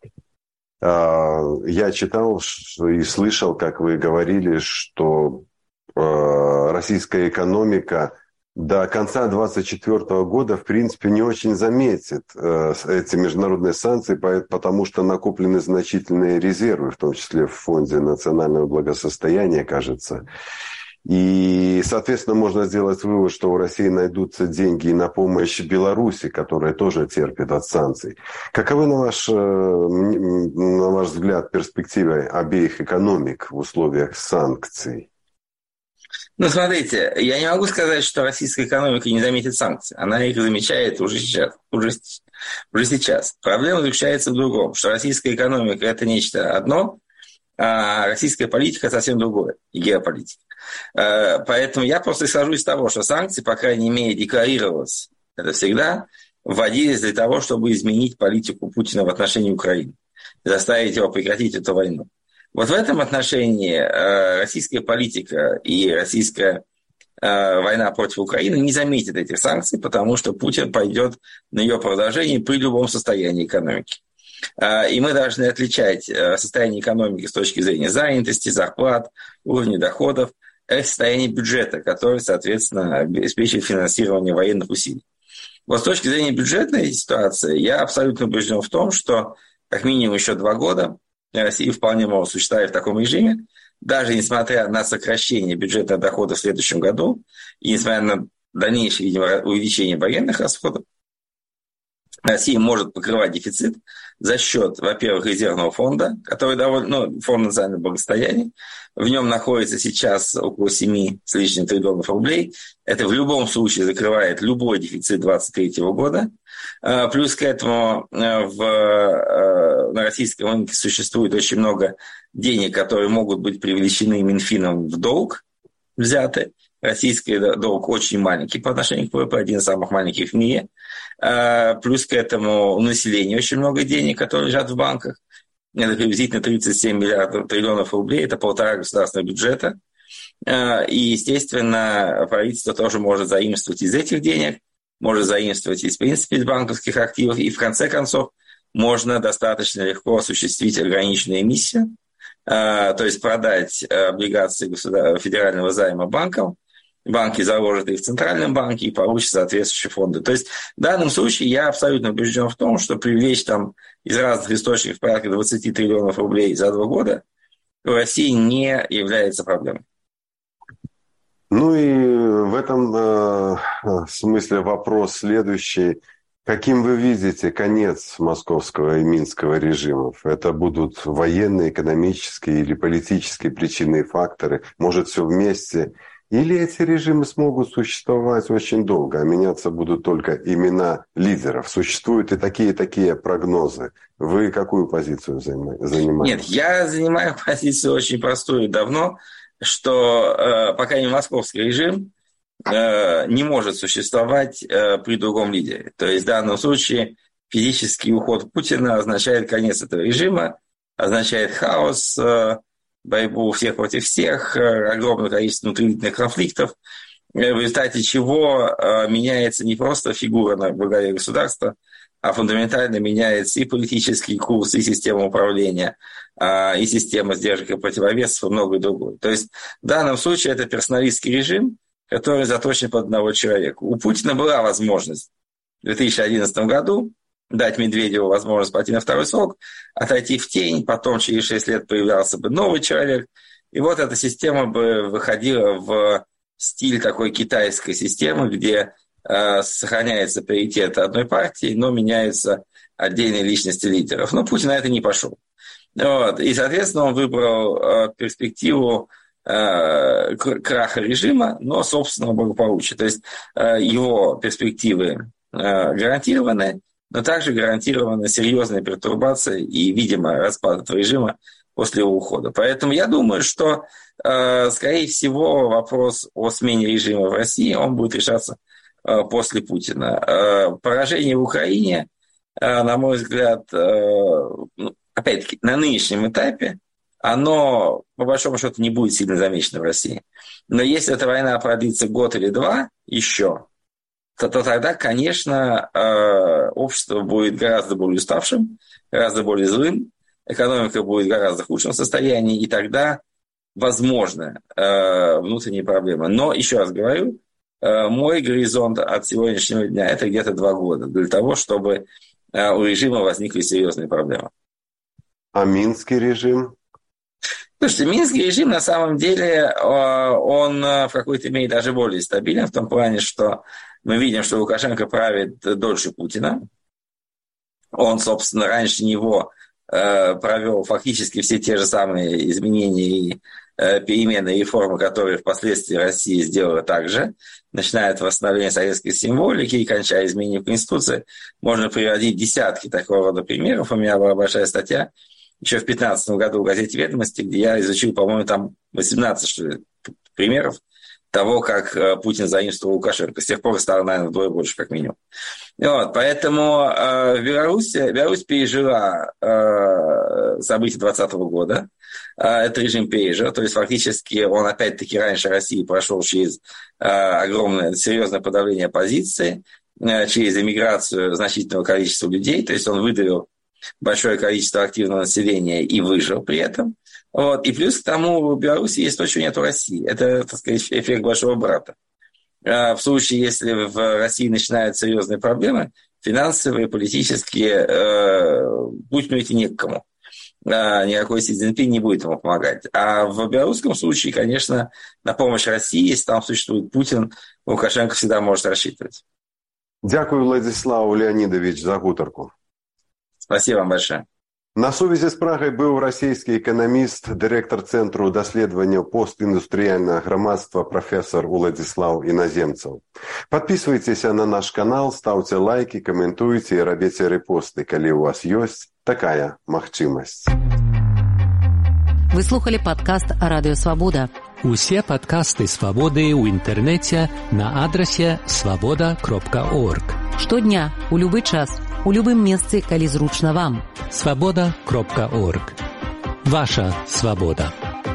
Я читал и слышал, как вы говорили, что российская экономика до конца двадцать четвёртого года, в принципе, не очень заметит э, эти международные санкции, потому что накоплены значительные резервы, в том числе в Фонде национального благосостояния, кажется. И, соответственно, можно сделать вывод, что у России найдутся деньги на помощь Беларуси, которая тоже терпит от санкций. Каковы, на ваш, на ваш взгляд, перспективы обеих экономик в условиях санкций? Ну, смотрите, я не могу сказать, что российская экономика не заметит санкций. Она их замечает уже сейчас. Уже, уже сейчас. Проблема заключается в другом, что российская экономика – это нечто одно, а российская политика – совсем другое, и геополитика. Поэтому я просто исхожу из того, что санкции, по крайней мере, декларировалось, это всегда, вводились для того, чтобы изменить политику Путина в отношении Украины, заставить его прекратить эту войну. Вот в этом отношении э, российская политика и российская э, война против Украины не заметит этих санкций, потому что Путин пойдет на ее продолжение при любом состоянии экономики. Э, и мы должны отличать э, состояние экономики с точки зрения занятости, зарплат, уровня доходов, и состояние бюджета, который, соответственно, обеспечивает финансирование военных усилий. Вот с точки зрения бюджетной ситуации я абсолютно убежден в том, что как минимум еще два года Россия вполне может существовать в таком режиме, даже несмотря на сокращение бюджетных доходов в следующем году и несмотря на дальнейшее, видимо, увеличение военных расходов, Россия может покрывать дефицит за счет, во-первых, резервного фонда, который довольно, ну, фонд национального благосостояния. В нем находится сейчас около семь с лишним триллионов рублей. Это в любом случае закрывает любой дефицит две тысячи двадцать третьего года. Плюс к этому в, на российском рынке существует очень много денег, которые могут быть привлечены Минфином в долг, взяты. Российский долг очень маленький по отношению к ВВП, один из самых маленьких в мире. Плюс к этому у населения очень много денег, которые лежат в банках. Это приблизительно тридцать семь миллиардов триллионов рублей, это полтора государственного бюджета. И, естественно, правительство тоже может заимствовать из этих денег, может заимствовать из, в принципе, из банковских активов. И, в конце концов, можно достаточно легко осуществить ограниченную эмиссию, то есть продать облигации федерального займа банкам. Банки заложат их в центральном банке и получат соответствующие фонды. То есть в данном случае я абсолютно убежден в том, что привлечь там из разных источников порядка двадцать триллионов рублей за два года в России не является проблемой. Ну и в этом э, смысле вопрос следующий. Каким вы видите конец московского и минского режимов? Это будут военные, экономические или политические причинные факторы? Может, все вместе? Или эти режимы смогут существовать очень долго, а меняться будут только имена лидеров? Существуют и такие, такие прогнозы. Вы какую позицию занимаете? Нет, я занимаю позицию очень простую и давно. что э, пока не московский режим э, не может существовать э, при другом лидере. То есть в данном случае физический уход Путина означает конец этого режима, означает хаос, э, борьбу всех против всех, э, огромное количество внутриличных конфликтов, в результате чего э, меняется не просто фигура на главе государства, а фундаментально меняется и политический курс, и система управления, э, и система сдержек и противовесов, и многое другое. То есть в данном случае это персоналистский режим, который заточен под одного человека. У Путина была возможность в две тысячи одиннадцатом году дать Медведеву возможность пойти на второй срок, отойти в тень, потом через шесть лет появлялся бы новый человек, и вот эта система бы выходила в стиль такой китайской системы, где э, сохраняется приоритет одной партии, но меняются отдельные личности лидеров. Но Путин на это не пошел. Вот. И, соответственно, он выбрал э, перспективу э, краха режима, но собственного благополучия. То есть э, его перспективы э, гарантированы, но также гарантирована серьезная пертурбация и, видимо, распад этого режима после его ухода. Поэтому я думаю, что, э, скорее всего, вопрос о смене режима в России, он будет решаться э, после Путина. Э, поражение в Украине, э, на мой взгляд, э, ну, опять-таки, на нынешнем этапе, оно, по большому счету, не будет сильно замечено в России. Но если эта война продлится год или два еще, то, то тогда, конечно, э, общество будет гораздо более уставшим, гораздо более злым, экономика будет в гораздо худшем состоянии, и тогда возможны э, внутренние проблемы. Но, еще раз говорю, э, мой горизонт от сегодняшнего дня – это где-то два года для того, чтобы э, у режима возникли серьезные проблемы. А Минский режим? Слушайте, Минский режим, на самом деле, э, он в какой-то мере даже более стабилен, в том плане, что мы видим, что Лукашенко правит дольше Путина. Он, собственно, раньше него провел фактически все те же самые изменения и перемены и реформы, которые впоследствии Россия сделала также, начиная от восстановления советской символики и кончая изменением Конституции. Можно приводить десятки такого рода примеров. У меня была большая статья еще в две тысячи пятнадцатом году в газете «Ведомости», где я изучил, по-моему, там восемнадцать что ли, примеров того, как Путин заимствовал Лукашенко. С тех пор стало, наверное, вдвое больше, как минимум. Вот, поэтому э, Беларусь, Беларусь пережила э, события двадцатого года. Э, этот режим пережил. То есть, фактически, он, опять-таки, раньше России прошел через э, огромное, серьезное подавление оппозиции, э, через эмиграцию значительного количества людей. То есть, он выдавил большое количество активного населения и выжил при этом. Вот. И плюс к тому, в Беларуси есть то, чего нет в России. Это, так сказать, эффект большого брата. В случае, если в России начинаются серьезные проблемы, финансовые, политические, путь найти не к кому. Никакой Си Цзиньпин не будет ему помогать. А в белорусском случае, конечно, на помощь России, если там существует Путин, Лукашенко всегда может рассчитывать. Дякую, Владислав Леонидович, за гутарку. Спасибо вам большое. На сувязі з Прагай быў расійскі эканаміст, дырэктар Цэнтру даследавання постіндустрыяльнага грамадства прафесар Уладзіслаў Іназемцаў. Падпісвайцеся на наш канал, стаўце лайкі, каментуйце і рабіце рэпосты, калі ў вас ёсць такая магчымасць. Вы слухали падкаст «Радыё Свабода». Усе падкасты «Свабоды» ў інтэрнэце на адрасе свабода кропка орг. Штодня, у любы час, у любым месцы, калі зручна вам. свабода кропка орг. Ваша свабода.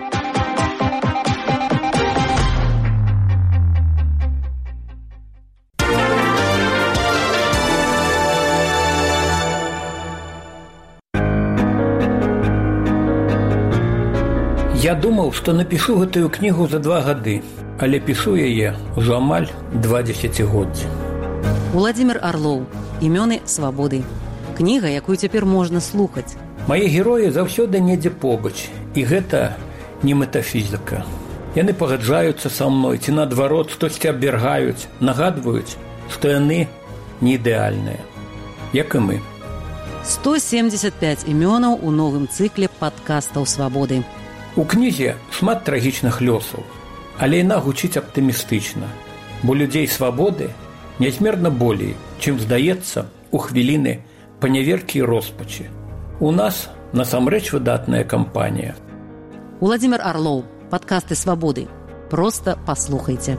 Я думаў, што напішу гэтую кнігу за два гады, але пішу яе ўжо амаль два дзесяцігоддзі. Уладзімір Арлоў. Імёны свабоды. Кніга, якую цяпер можна слухаць. Мае героі заўсёды недзе побач, і гэта не метафізіка. Яны пагаджаюцца са мной, ці наадварот штосьці абвяргаюць, нагадваюць, што яны не ідэальныя, як і мы. сто семьдесят пять імёнаў у новым цыкле падкастаў свабоды. У кнізе шмат трагічных лёсаў, але яна гучыць аптымістычна, бо людзей свабоды нязмерна болей, чым здаецца у хвіліны паняверкі і роспачы. У нас насамрэч выдатная кампанія. Уладзімір Арлоў. Подкасты «Свободы». Просто послухайте.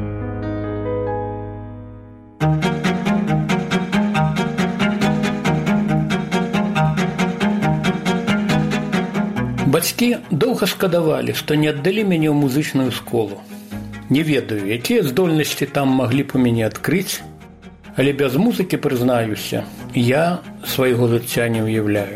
Бацькі доўга шкадавалі, што не аддалі мяне ў музычную школу. Не ведаю, якія здольнасці там маглі б у мяне адкрыць, але без музыкі, прызнаюся, я свайго жыцця не ўяўляю.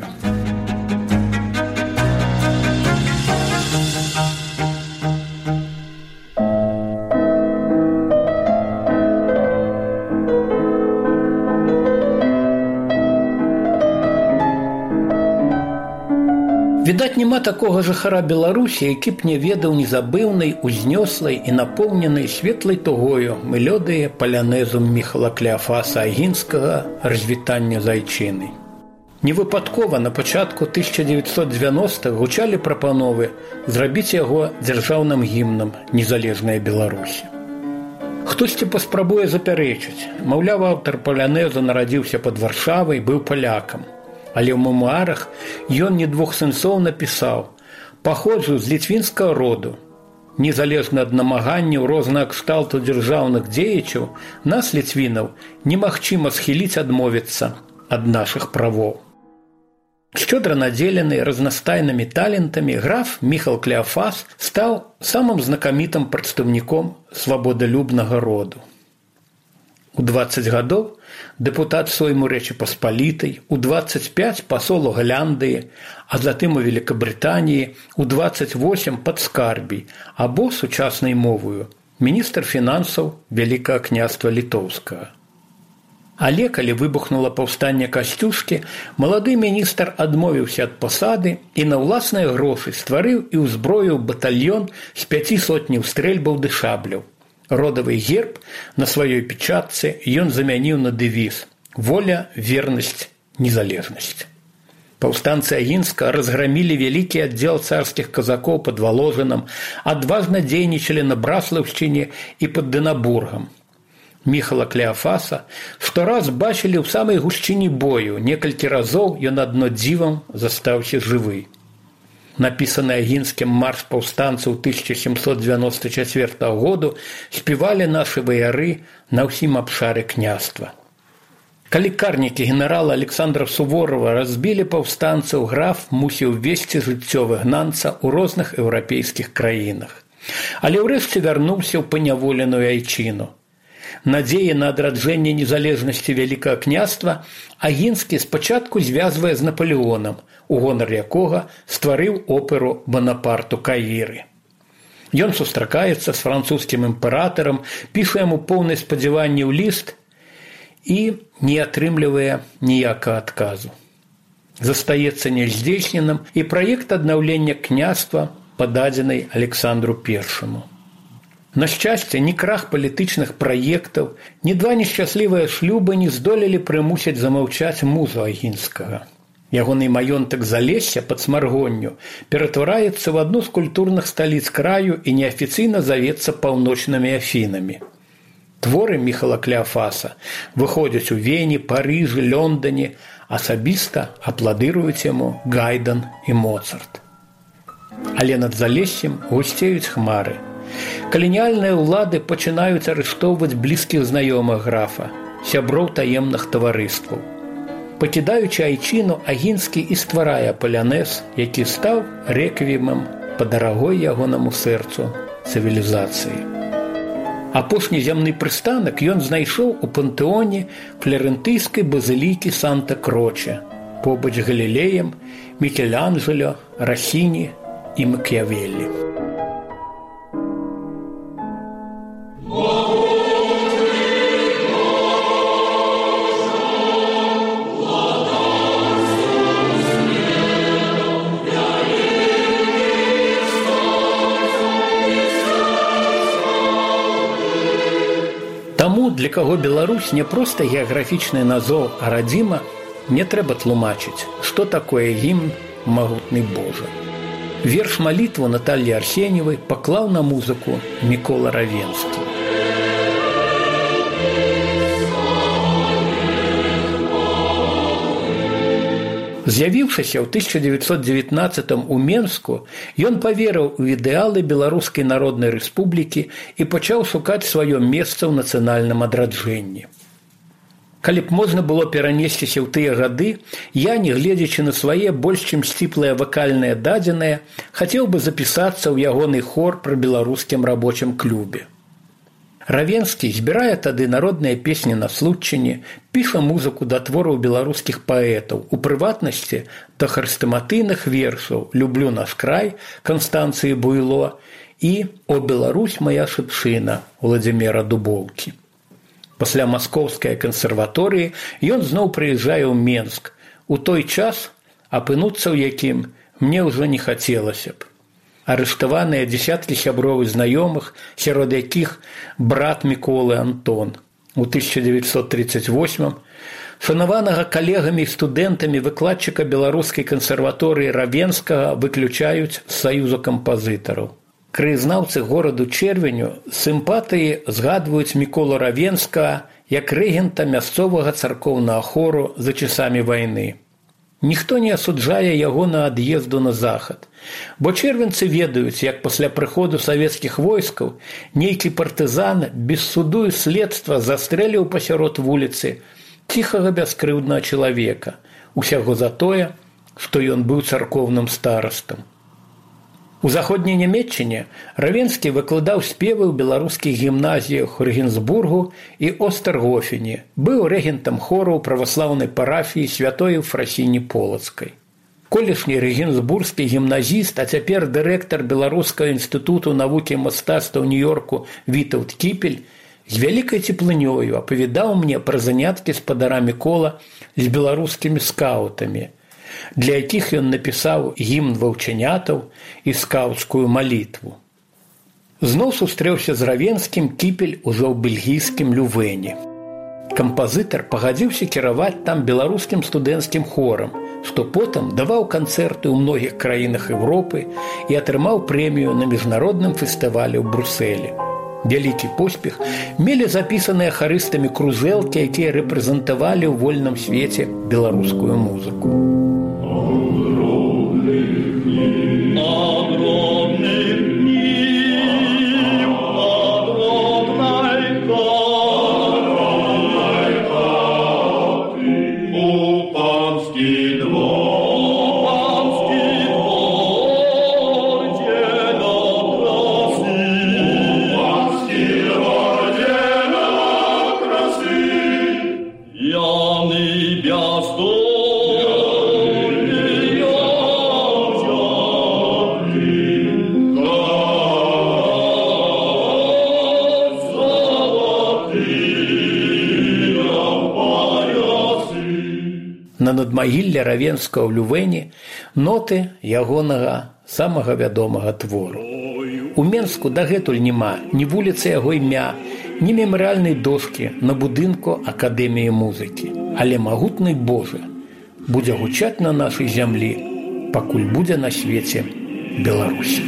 Відаць, няма такога жыхара Беларусі, які б не ведаў незабыўнай, узнёслай і напоўненай светлай тугою мелодыі палянезу Міхала Клеафаса Агінскага «Развітання з айчынай». Невыпадкова на пачатку тысяча дзевяцьсот дзевяностых гучалі прапановы зрабіць яго дзяржаўным гімнам незалежнай Беларусі. Хтосьці паспрабуе запярэчыць, маўляў, аўтар палянезу нарадзіўся пад Варшавай, быў палякам. Але ў мемуарах ён не двух сэнсоў напісаў: «Паходжу з літвінскага роду. Незалежна ад намаганняў рознага кшталту дзяржаўных дзеячаў, нас, літвінаў, немагчыма схіліць адмовіцца ад нашых правоў». Шчодра надзелены разнастайнымі талентамі, граф Міхал Клеафас стаў самым знакамітым прадстаўніком свабодалюбнага роду. У дваццаць гадоў дэпутат Сойму Рэчы Паспалітай, у дваццаць пяць пасол у Галляндыі, а затым у Великабрытаніі, у дваццаць восем падскарбій, або сучаснай мовою міністр фінансаў Вялікага княства Літоўскага. Але калі выбухнула паўстанне Касцюшкі, малады міністр адмовіўся ад пасады і на ўласныя грошы стварыў і ўзброіў батальён з пяці сотняў стрэльбаў ды шабляў. Родавы герб на сваёй печатцы ён замяніў на дэвіз «Воля, вернасць, незалежнасць». Паўстанцы Агінска разграмілі вялікі аддзел царскіх казакоў пад Валожынам, адважна дзейнічалі на Браслаўшчыне і пад Дынабургам. Міхала Клеафаса штораз бачылі ў самай гушчыні бою, некалькі разоў ён адно дзівам застаўся жывы. Напісаны Агінскім марш паўстанцаў тысяча сямсот дзевяносто чацвёртага году спявалі нашы ваяры на ўсім абшары княства. Калі карнікі генерала Александра Суворова разбілі паўстанцаў, граф мусіў весці жыццё выгнанца ў розных еўрапейскіх краінах. Але ўрэшце вярнуўся ў паняволеную айчыну. Надзеі на адраджэнне незалежнасці Вялікага княства Агінскі спачатку звязвае з Напалеонам, у гонар якога стварыў оперу «Бонапарту Каіры». Ён сустракаецца з французскім імператарам, піша яму поўны спадзяванняў ліст і не атрымлівае ніякага адказу. Застаецца няздзейсненым і праект аднаўлення княства, пададзенай Александру Першаму. На шчасце, ні крах палітычных праектаў, ні два нешчаслівыя шлюбы не здолелі прымусіць замаўчаць музу Агінскага. Ягоны маёнтак Залесся пад Смаргонню ператвараецца ў адну з культурных сталіц краю і неафіцыйна завецца паўночнымі Афінамі. Творы Міхала Клеафаса выходзяць у Вені, Парыжы, Лондоне, асабіста апладыруюць яму Гайдан і Моцарт. Але над Залессем гусцеюць хмары. Каланіяльныя ўлады пачынаюць арыштоўваць блізкіх знаёмых графа, сяброў таемных таварыстваў. Пакідаючы айчыну, Агінскі і стварае палянез, які стаў рэквіемам па дарагой ягонаму сэрцу цывілізацыі. Апошні зямны прыстанак ён знайшоў у пантэоне фларэнтыйскай базылікі Санта-Кроче, побач з Галілеем, Мікеланджело, Расіні і Макіявеллі. Таму, для каго Беларусь не проста геаграфічны назоў, а радзіма, не трэба тлумачыць, што такое гімн «Магутны Божа». Верш-малітву Натальі Арсеньевай паклаў на музыку Мікола Равенскі. З'явіўшыся ў тысяча дзевяцьсот дзевятнаццатым у Менску, ён паверыў у ідэалы Беларускай Народнай Рэспублікі і пачаў шукаць сваё месца ў нацыянальным адраджэнні. Калі б можна было перанесціся ў тыя гады, я, не гледзячы на свае больш чым сціплыя вакальныя дадзеныя, хацеў бы запісацца ў ягоны хор пры беларускім рабочым клубе. Равенскі збірае тады народныя песні на случчыне, піша музыку да твораў беларускіх паэтаў, у прыватнасці да хрэстаматыйных вершаў «Люблю наш край» Канстанцыі Буйло і «О Беларусь, моя шыпшына» Владзіміра Дубоўкі. Пасля Маскоўскай кансерваторыі ён зноў прыязджае ў Менск. У той час, апынуцца ў якім мне ўжо не хацелася б. Арыштаваныя дзесяткі сяброў і знаёмых, сярод якіх брат Міколы Антон. У тысяча дзевяцьсот тридцать восьмым шанаванага калегамі і студэнтамі выкладчыка беларускай кансерваторыі Равенскага выключаюць з саюза кампазітараў. Краязнаўцы гораду Чэрвеню з сімпатыі згадваюць Міколу Равенскага як рэгента мясцовага царкоўнага хору за часамі вайны. Ніхто не асуджае яго на ад'езду на захад, бо чэрвенцы ведаюць, як пасля прыходу савецкіх войскаў нейкі партызан без суду і следства застрэліў пасярод вуліцы ціхага бяскрыўднага чалавека, усяго за тое, што ён быў царкоўным старастам. У заходняй Нямецчыне Равенскі выкладаў спевы ў беларускіх гімназіях Рэгенсбургу і Остергофене, быў рэгентам хору праваслаўнай парафіі святой Ефрасіні Полацкай. Колішні рэгенсбургскі гімназіст, а цяпер дырэктар Беларускага інстытуту навукі і мастацтва ў Нью-Йорку Вітаўт Кіпель з вялікай цеплынёю апавядаў мне пра заняткі спадарамі кола з беларускімі скаутамі, для якіх ён напісаў гімн ваўчанятаў і скаўцкую малітву. Зноў сустрэўся з Равенскім Кіпель ужо ў бельгійскім Лювэне. Кампазітар пагадзіўся кіраваць там беларускім студэнцкім хорам, што потым даваў канцэрты ў многіх краінах Еўропы і атрымаў прэмію на міжнародным фестывалі ў Брусэлі. Вялікі поспех мелі запісаныя харыстамі кружэлкі, якія рэпрэзентавалі ў вольным свеце беларускую музыку. На надмагілле Равенскага ў Лювэне ноты ягонага самага вядомага твору. У Менску дагэтуль няма ні вуліцы яго імя, ні мемарыяльнай дошкі на будынку Акадэміі музыкі. Але магутны Божа будзе гучаць на нашай зямлі, пакуль будзе на свеце Беларусь.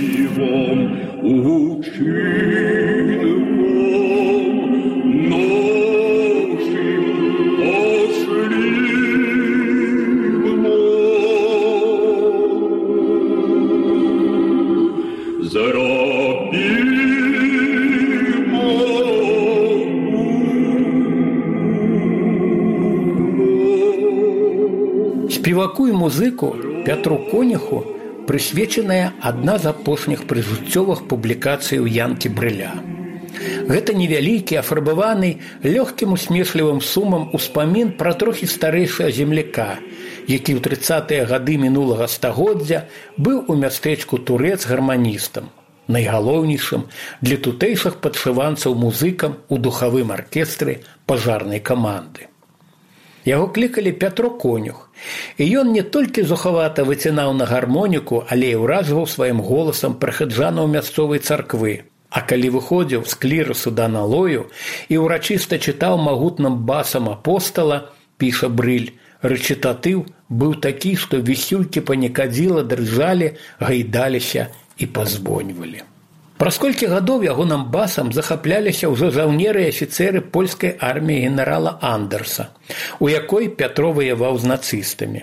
Спеваку і музыку Пятру Конюху прысвечаная адна з апошніх прыжыццёвых публікацый у Янкі Брыля. Гэта невялікі, афарбаваны лёгкім усмешлівым сумам успамін пра трохі старэйшага земляка, які ў трыццатыя гады мінулага стагоддзя быў у мястэчку Турэц гарманістам, найгалоўнейшым для тутэйшых падшыванцаў музыкам у духавым аркестры пажарнай каманды. Яго клікалі Пятро Конюх, і ён не толькі зухавата выцінаў на гармоніку, але і ўражваў сваім голасам прыхаджанаў мясцовай царквы. А калі выходзіў з клірасу да налою і ўрачыста чытаў магутным басам апостала, піша Брыль, рэчытатыў быў такі, што вісюлькі панікадзіла дрыжалі, гайдаліся і пазвоньвалі. Праз колькі гадоў ягоным басам захапляліся ўжо жаўнеры і афіцэры польскай арміі генерала Андерса, у якой Пятро ваяваў з нацыстамі.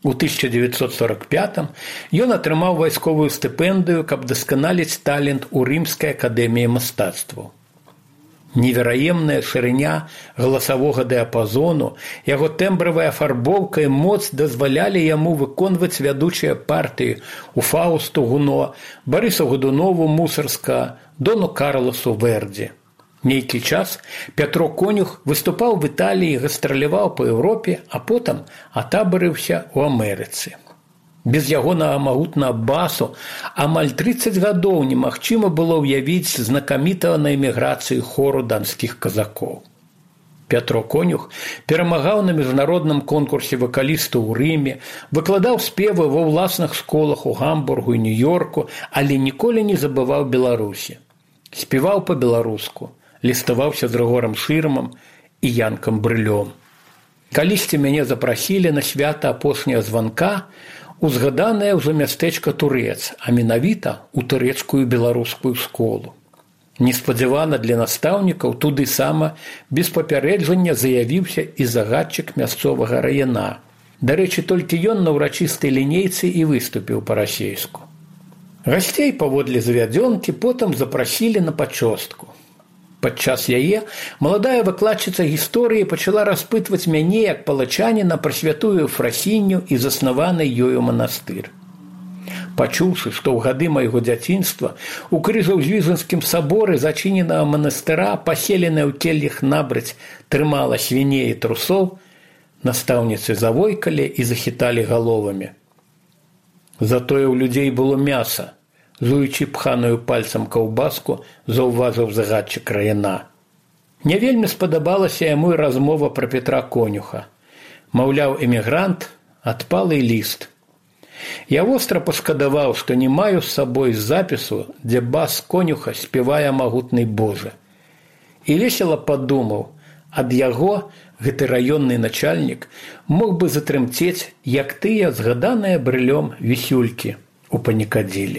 У тысяча девятьсот сорок пятым ён атрымаў вайсковую стыпендыю, каб дасканаліць талент у рымскай акадэміі мастацтваў. Невераемная шырыня галасавога дыяпазону, яго тэмбравая афарбоўка і моц дазвалялі яму выконваць вядучыя партыі у Фаусту Гуно, Барысу Годунову Мусарска, Дону Карласу Верді. Нейкі час Пятро Конюх выступаў в Італіі, гастраляваў па Еўропе, а потым атабарыўся ў Амерыцы. Без ягонага магутнага басу амаль трыццаць гадоў немагчыма было ўявіць знакамітага на эміграцыі хору данскіх казакоў. Пятро Конюх перамагаў на міжнародным конкурсе вакалістаў у Рыме, выкладаў спевы ва ўласных школах у Гамбургу і Нью-Йорку, але ніколі не забываў Беларусі. Спеваў па-беларуску, ліставаўся з Рыгорам Шырмам і Янкам Брылём. Калісьці мяне запрасілі на свята апошняга званка у згаданае ўжо мястэчка Турэц, а менавіта ў турэцкую беларускую школу. Неспадзявана для настаўнікаў туды сама без папярэджання заявіўся і загадчык мясцовага раяна. Дарэчы, толькі ён на ўрачыстай лінейцы і выступіў па-расейску. Гасцей паводле завядзёнкі потым запрасілі на пачостку. Падчас яе маладая выкладчыца гісторыі пачала распытваць мяне як палачаніна пра святую Фрасінню і заснаваны ёю манастыр. Пачуўшы, што ў гады майго дзяцінства у Крыжаўзвіжанскім саборы зачыненага манастыра, паселеная ў келлях набраць, трымала свіней і трусоў, настаўніцы завойкалі і захіталі галовамі. Затое ў людзей было мяса. Зуючы пханую пальцам каўбаску, заўважыў загадчык раяна. Не вельмі спадабалася яму і размова пра Пятра Конюха. Маўляў, эмігрант, адпалы ліст. Я востра пашкадаваў, што не маю з сабой запісу, дзе бас Конюха спявае магутны Божа. І весела падумаў, ад яго гэты раённы начальнік мог бы затрымцець, як тыя згаданыя Брылём вісюлькі у Панікадзілі.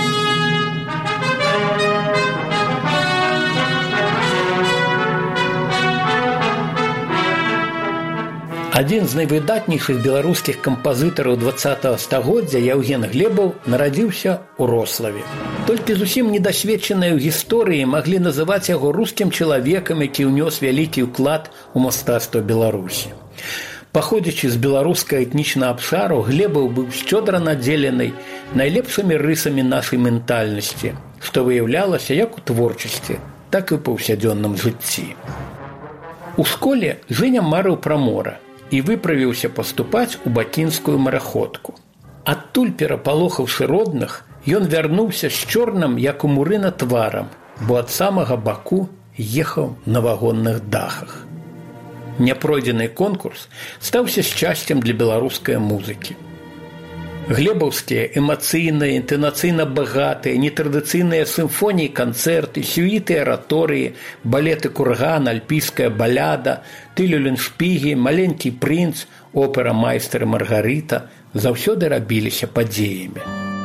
Адзін з найвыдатнейшых беларускіх кампазітараў дваццатага стагоддзя Яўген Глебаў нарадзіўся ў Рославе. Толькі зусім недасведчаныя ў гісторыі маглі называць яго рускім чалавекам, які ўнёс вялікі ўклад у мастацтва Беларусі. Паходзячы з беларускага этнічнага абшару, Глебаў быў шчодра надзелены найлепшымі рысамі нашай ментальнасці, што выяўлялася як у творчасці, так і ў паўсядзённым жыцці. У школе Жэня марыў пра мора і выправіўся паступаць у бакінскую мараходку. Адтуль, перапалохаўшы родных, ён вярнуўся з чорным, як у мурына, тварам, бо ад самага Баку ехаў на вагонных дахах. Няпройдзены конкурс стаўся шчасцем для беларускай музыкі. Глебаўскія эмацыйныя, інтанацыйна багатыя, нетрадыцыйныя сімфоніі, канцэрты, сюіты, араторыі, балеты «Курган», «Альпійская баляда», «Тылюленшпігі», «Маленькі прынц», опера «Майстар і Маргарыта» заўсёды рабіліся падзеямі.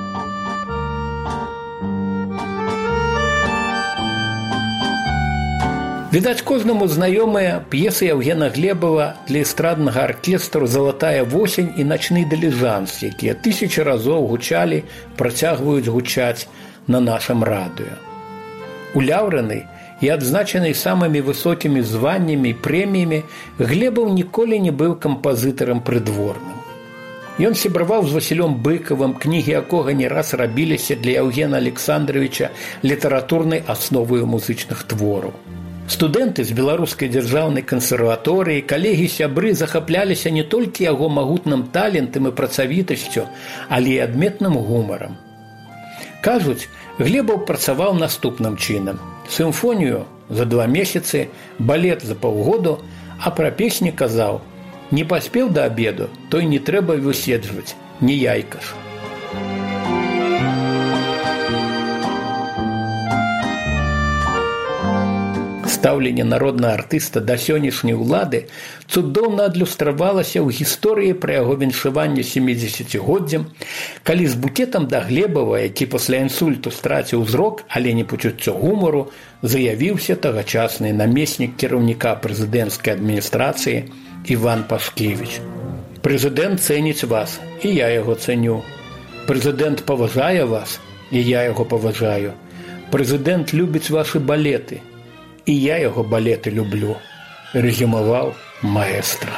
Відаць, кожнаму знаёмыя п'есы Яўгена Глебава для эстраднага аркестру «Залатая восень» і «Начны дыліжанс», якія тысячы разоў гучалі, працягваюць гучаць на нашым радыё. Уляўраны і адзначаны самымі высокімі званнямі і прэміямі, Глебаў ніколі не быў кампазітарам прыдворным. Ён сябраваў з Васілём Быкавым, кнігі якога не раз рабіліся для Яўгена Александровича літаратурнай асновай музычных твораў. Студэнты з беларускай дзяржаўнай кансерваторыі, калегі-сябры захапляліся не толькі яго магутным талентам і працавітасцю, але і адметным гумарам. Кажуць, Глебаў працаваў наступным чынам. Сімфонію за два месяцы, балет за паўгоду, а пра песні казаў: «Не паспеў да абеду, той не трэба выседжваць, не яйка ж». Стаўленне народнага артыста да сённяшняй улады цудоўна адлюстравалася ў гісторыі пра яго віншаванне сямідзесяцігоддзям, калі з букетам да Глебава, які пасля інсульту страціў зрок, але не пачуццё гумару, заявіўся тагачасны намеснік кіраўніка прэзідэнцкай адміністрацыі Іван Пашкевіч. Прэзідэнт цэніць вас, і я яго цэню. Прэзідэнт паважае вас, і я яго паважаю. Прэзідэнт любіць вашы балеты, і я яго балеты люблю, рэзюмаваў маэстра.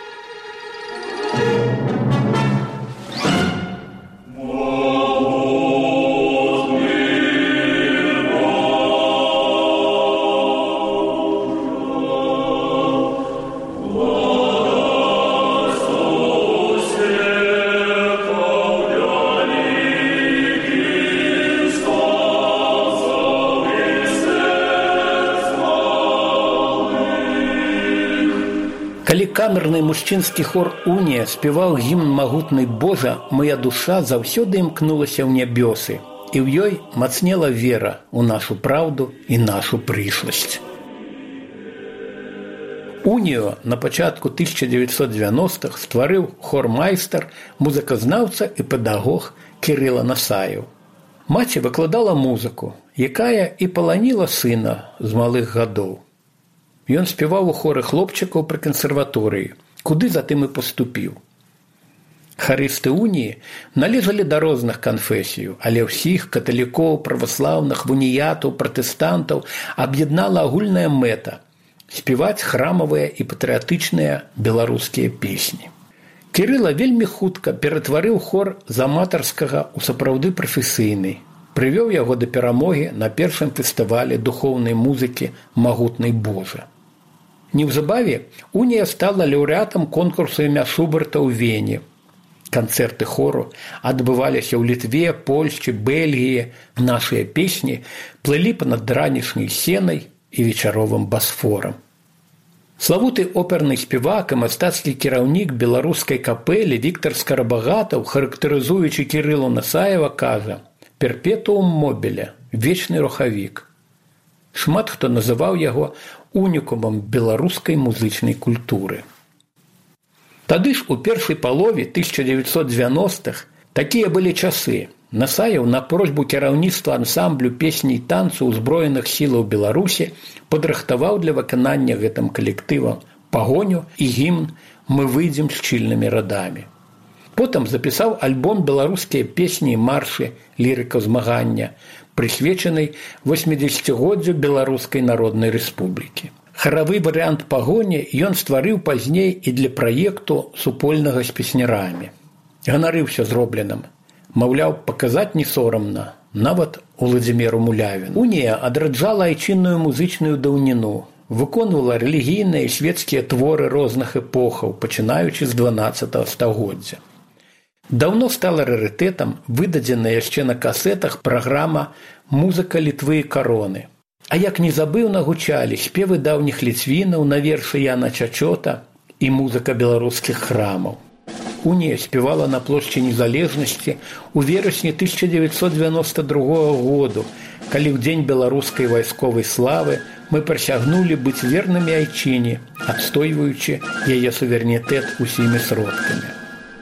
Калі камерны мужчынскі хор «Унія» спяваў гімн магутны «Божа», моя душа заўсёды імкнулася ў нябёсы, і ў ёй мацнела вера ў нашу праўду і нашу прышласць. «Унію» на пачатку тысяча девятьсот девяностых стварыў хормайстар, музыказнаўца і педагог Кірыла Насаеў. Маці выкладала музыку, якая і паланіла сына з малых гадоў. Ён спяваў у хоры хлопчыкаў пры кансерваторыі, куды затым і паступіў. Харысты «Уніі» належалі да розных канфесій, але ўсіх каталікоў, праваслаўных, уніятаў, пратэстантаў аб'яднала агульная мэта – спяваць храмавыя і патрыятычныя беларускія песні. Кірыла вельмі хутка ператварыў хор з аматарскага ў сапраўды прафесійны, прывёў яго да перамогі на першым фестывалі духоўнай музыкі «Магутны Божа». Неўзабаве «Унія» стала лаўрэатам конкурсу імя Шуберта ў Вене. Канцэрты хору адбываліся ў Літве, Польшчы, Бельгіі. Нашыя песні плылі па-над ранішняй сенай і вечаровым басфорам. Славуты оперны спевак і мастацкі кіраўнік беларускай капэлі Віктар Скарабагатаў, характарызуючы Кірылу Насаева, кажа: «Перпетуум мобіле, вечны рухавік». Шмат хто называў яго унікумам беларускай музычнай культуры. Тады ж у першай палове тысяча девятьсот девяностых такія былі часы. Насаеў на просьбу кіраўніцтва ансамблю песні і танцу ўзброеных сілаў Беларусі падрыхтаваў для выканання гэтым калектывам пагоню і гімн «Мы выйдзем шчыльнымі радамі». Потым запісаў альбом «Беларускія песні і маршы. Лірыка змагання», прысвечаны восьмідзесяцігоддзю Беларускай Народнай Рэспублікі. Харавы варыянт пагоні ён стварыў пазней і для праекту супольнага з песнярамі. Ганарыўся зробленым. Маўляў, паказаць не сорамна, нават Уладзіміру Мулявіну. «Унія» адраджала айчынную музычную даўніну, выконвала рэлігійныя і свецкія творы розных эпохаў, пачынаючы з дванаццатага стагоддзя. Даўно стала рарытэтам выдадзеная яшчэ на касетах праграма «Музыка Літвы і кароны». А як незабыўна гучалі спевы даўніх ліцвінаў на вершы Яна Чачота і музыка беларускіх храмаў. «Унія» спевала на плошчы Незалежнасці ў верасні тысяча девятьсот девяносто другога году, калі ў дзень беларускай вайсковай славы мы прысягнулі быць вернымі айчыне, адстойваючы яе суверэнітэт усімі сродкамі.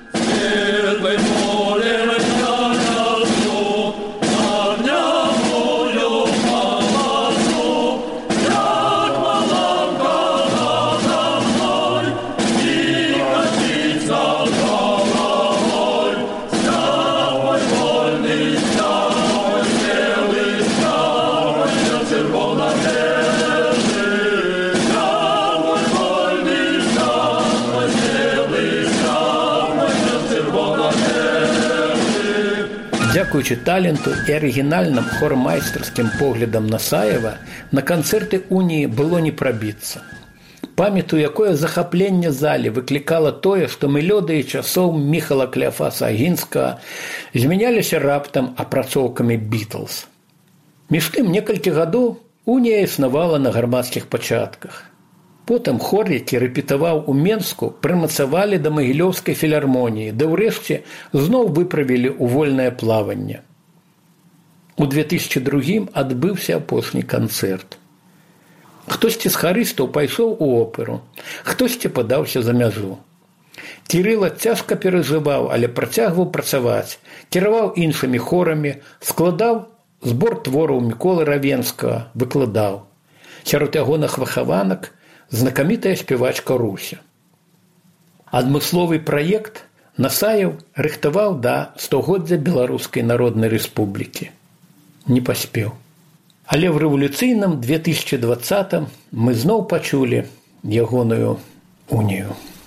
Дзякуючы таленту і арыгінальным хормайстарскім поглядам Насаева на канцэрты «Уніі» было не прабіцца. Памятаю, якое захапленне залі выклікала тое, што мелодыі часоў Міхала Кляфаса Агінскага змяняліся раптам апрацоўкамі «Бітлз». Між тым, некалькі гадоў «Унія» існавала на грамадскіх пачатках. Потым хор, які рэпетаваў у Менску, прымацавалі да Магілёўскай філармоніі, ды ўрэшце зноў выправілі ў вольнае плаванне. У две тысячы другім адбыўся апошні канцэрт. Хтосьці з харыстаў пайшоў у оперу, хтосьці падаўся за мяжу. Кірыла цяжка перажываў, але працягваў працаваць, кіраваў іншымі хорамі, складаў збор твораў Міколы Равенскага, выкладаў. Сярод ягоных выхаванак знакамітая спявачка Руся. Адмысловы праект Насаев рыхтаваў да стагоддзя Беларускай Народнай Рэспублікі. Не паспеў. Але в рэвалюцыйным две тысячи двадцатым мы зноў пачулі ягоную унію.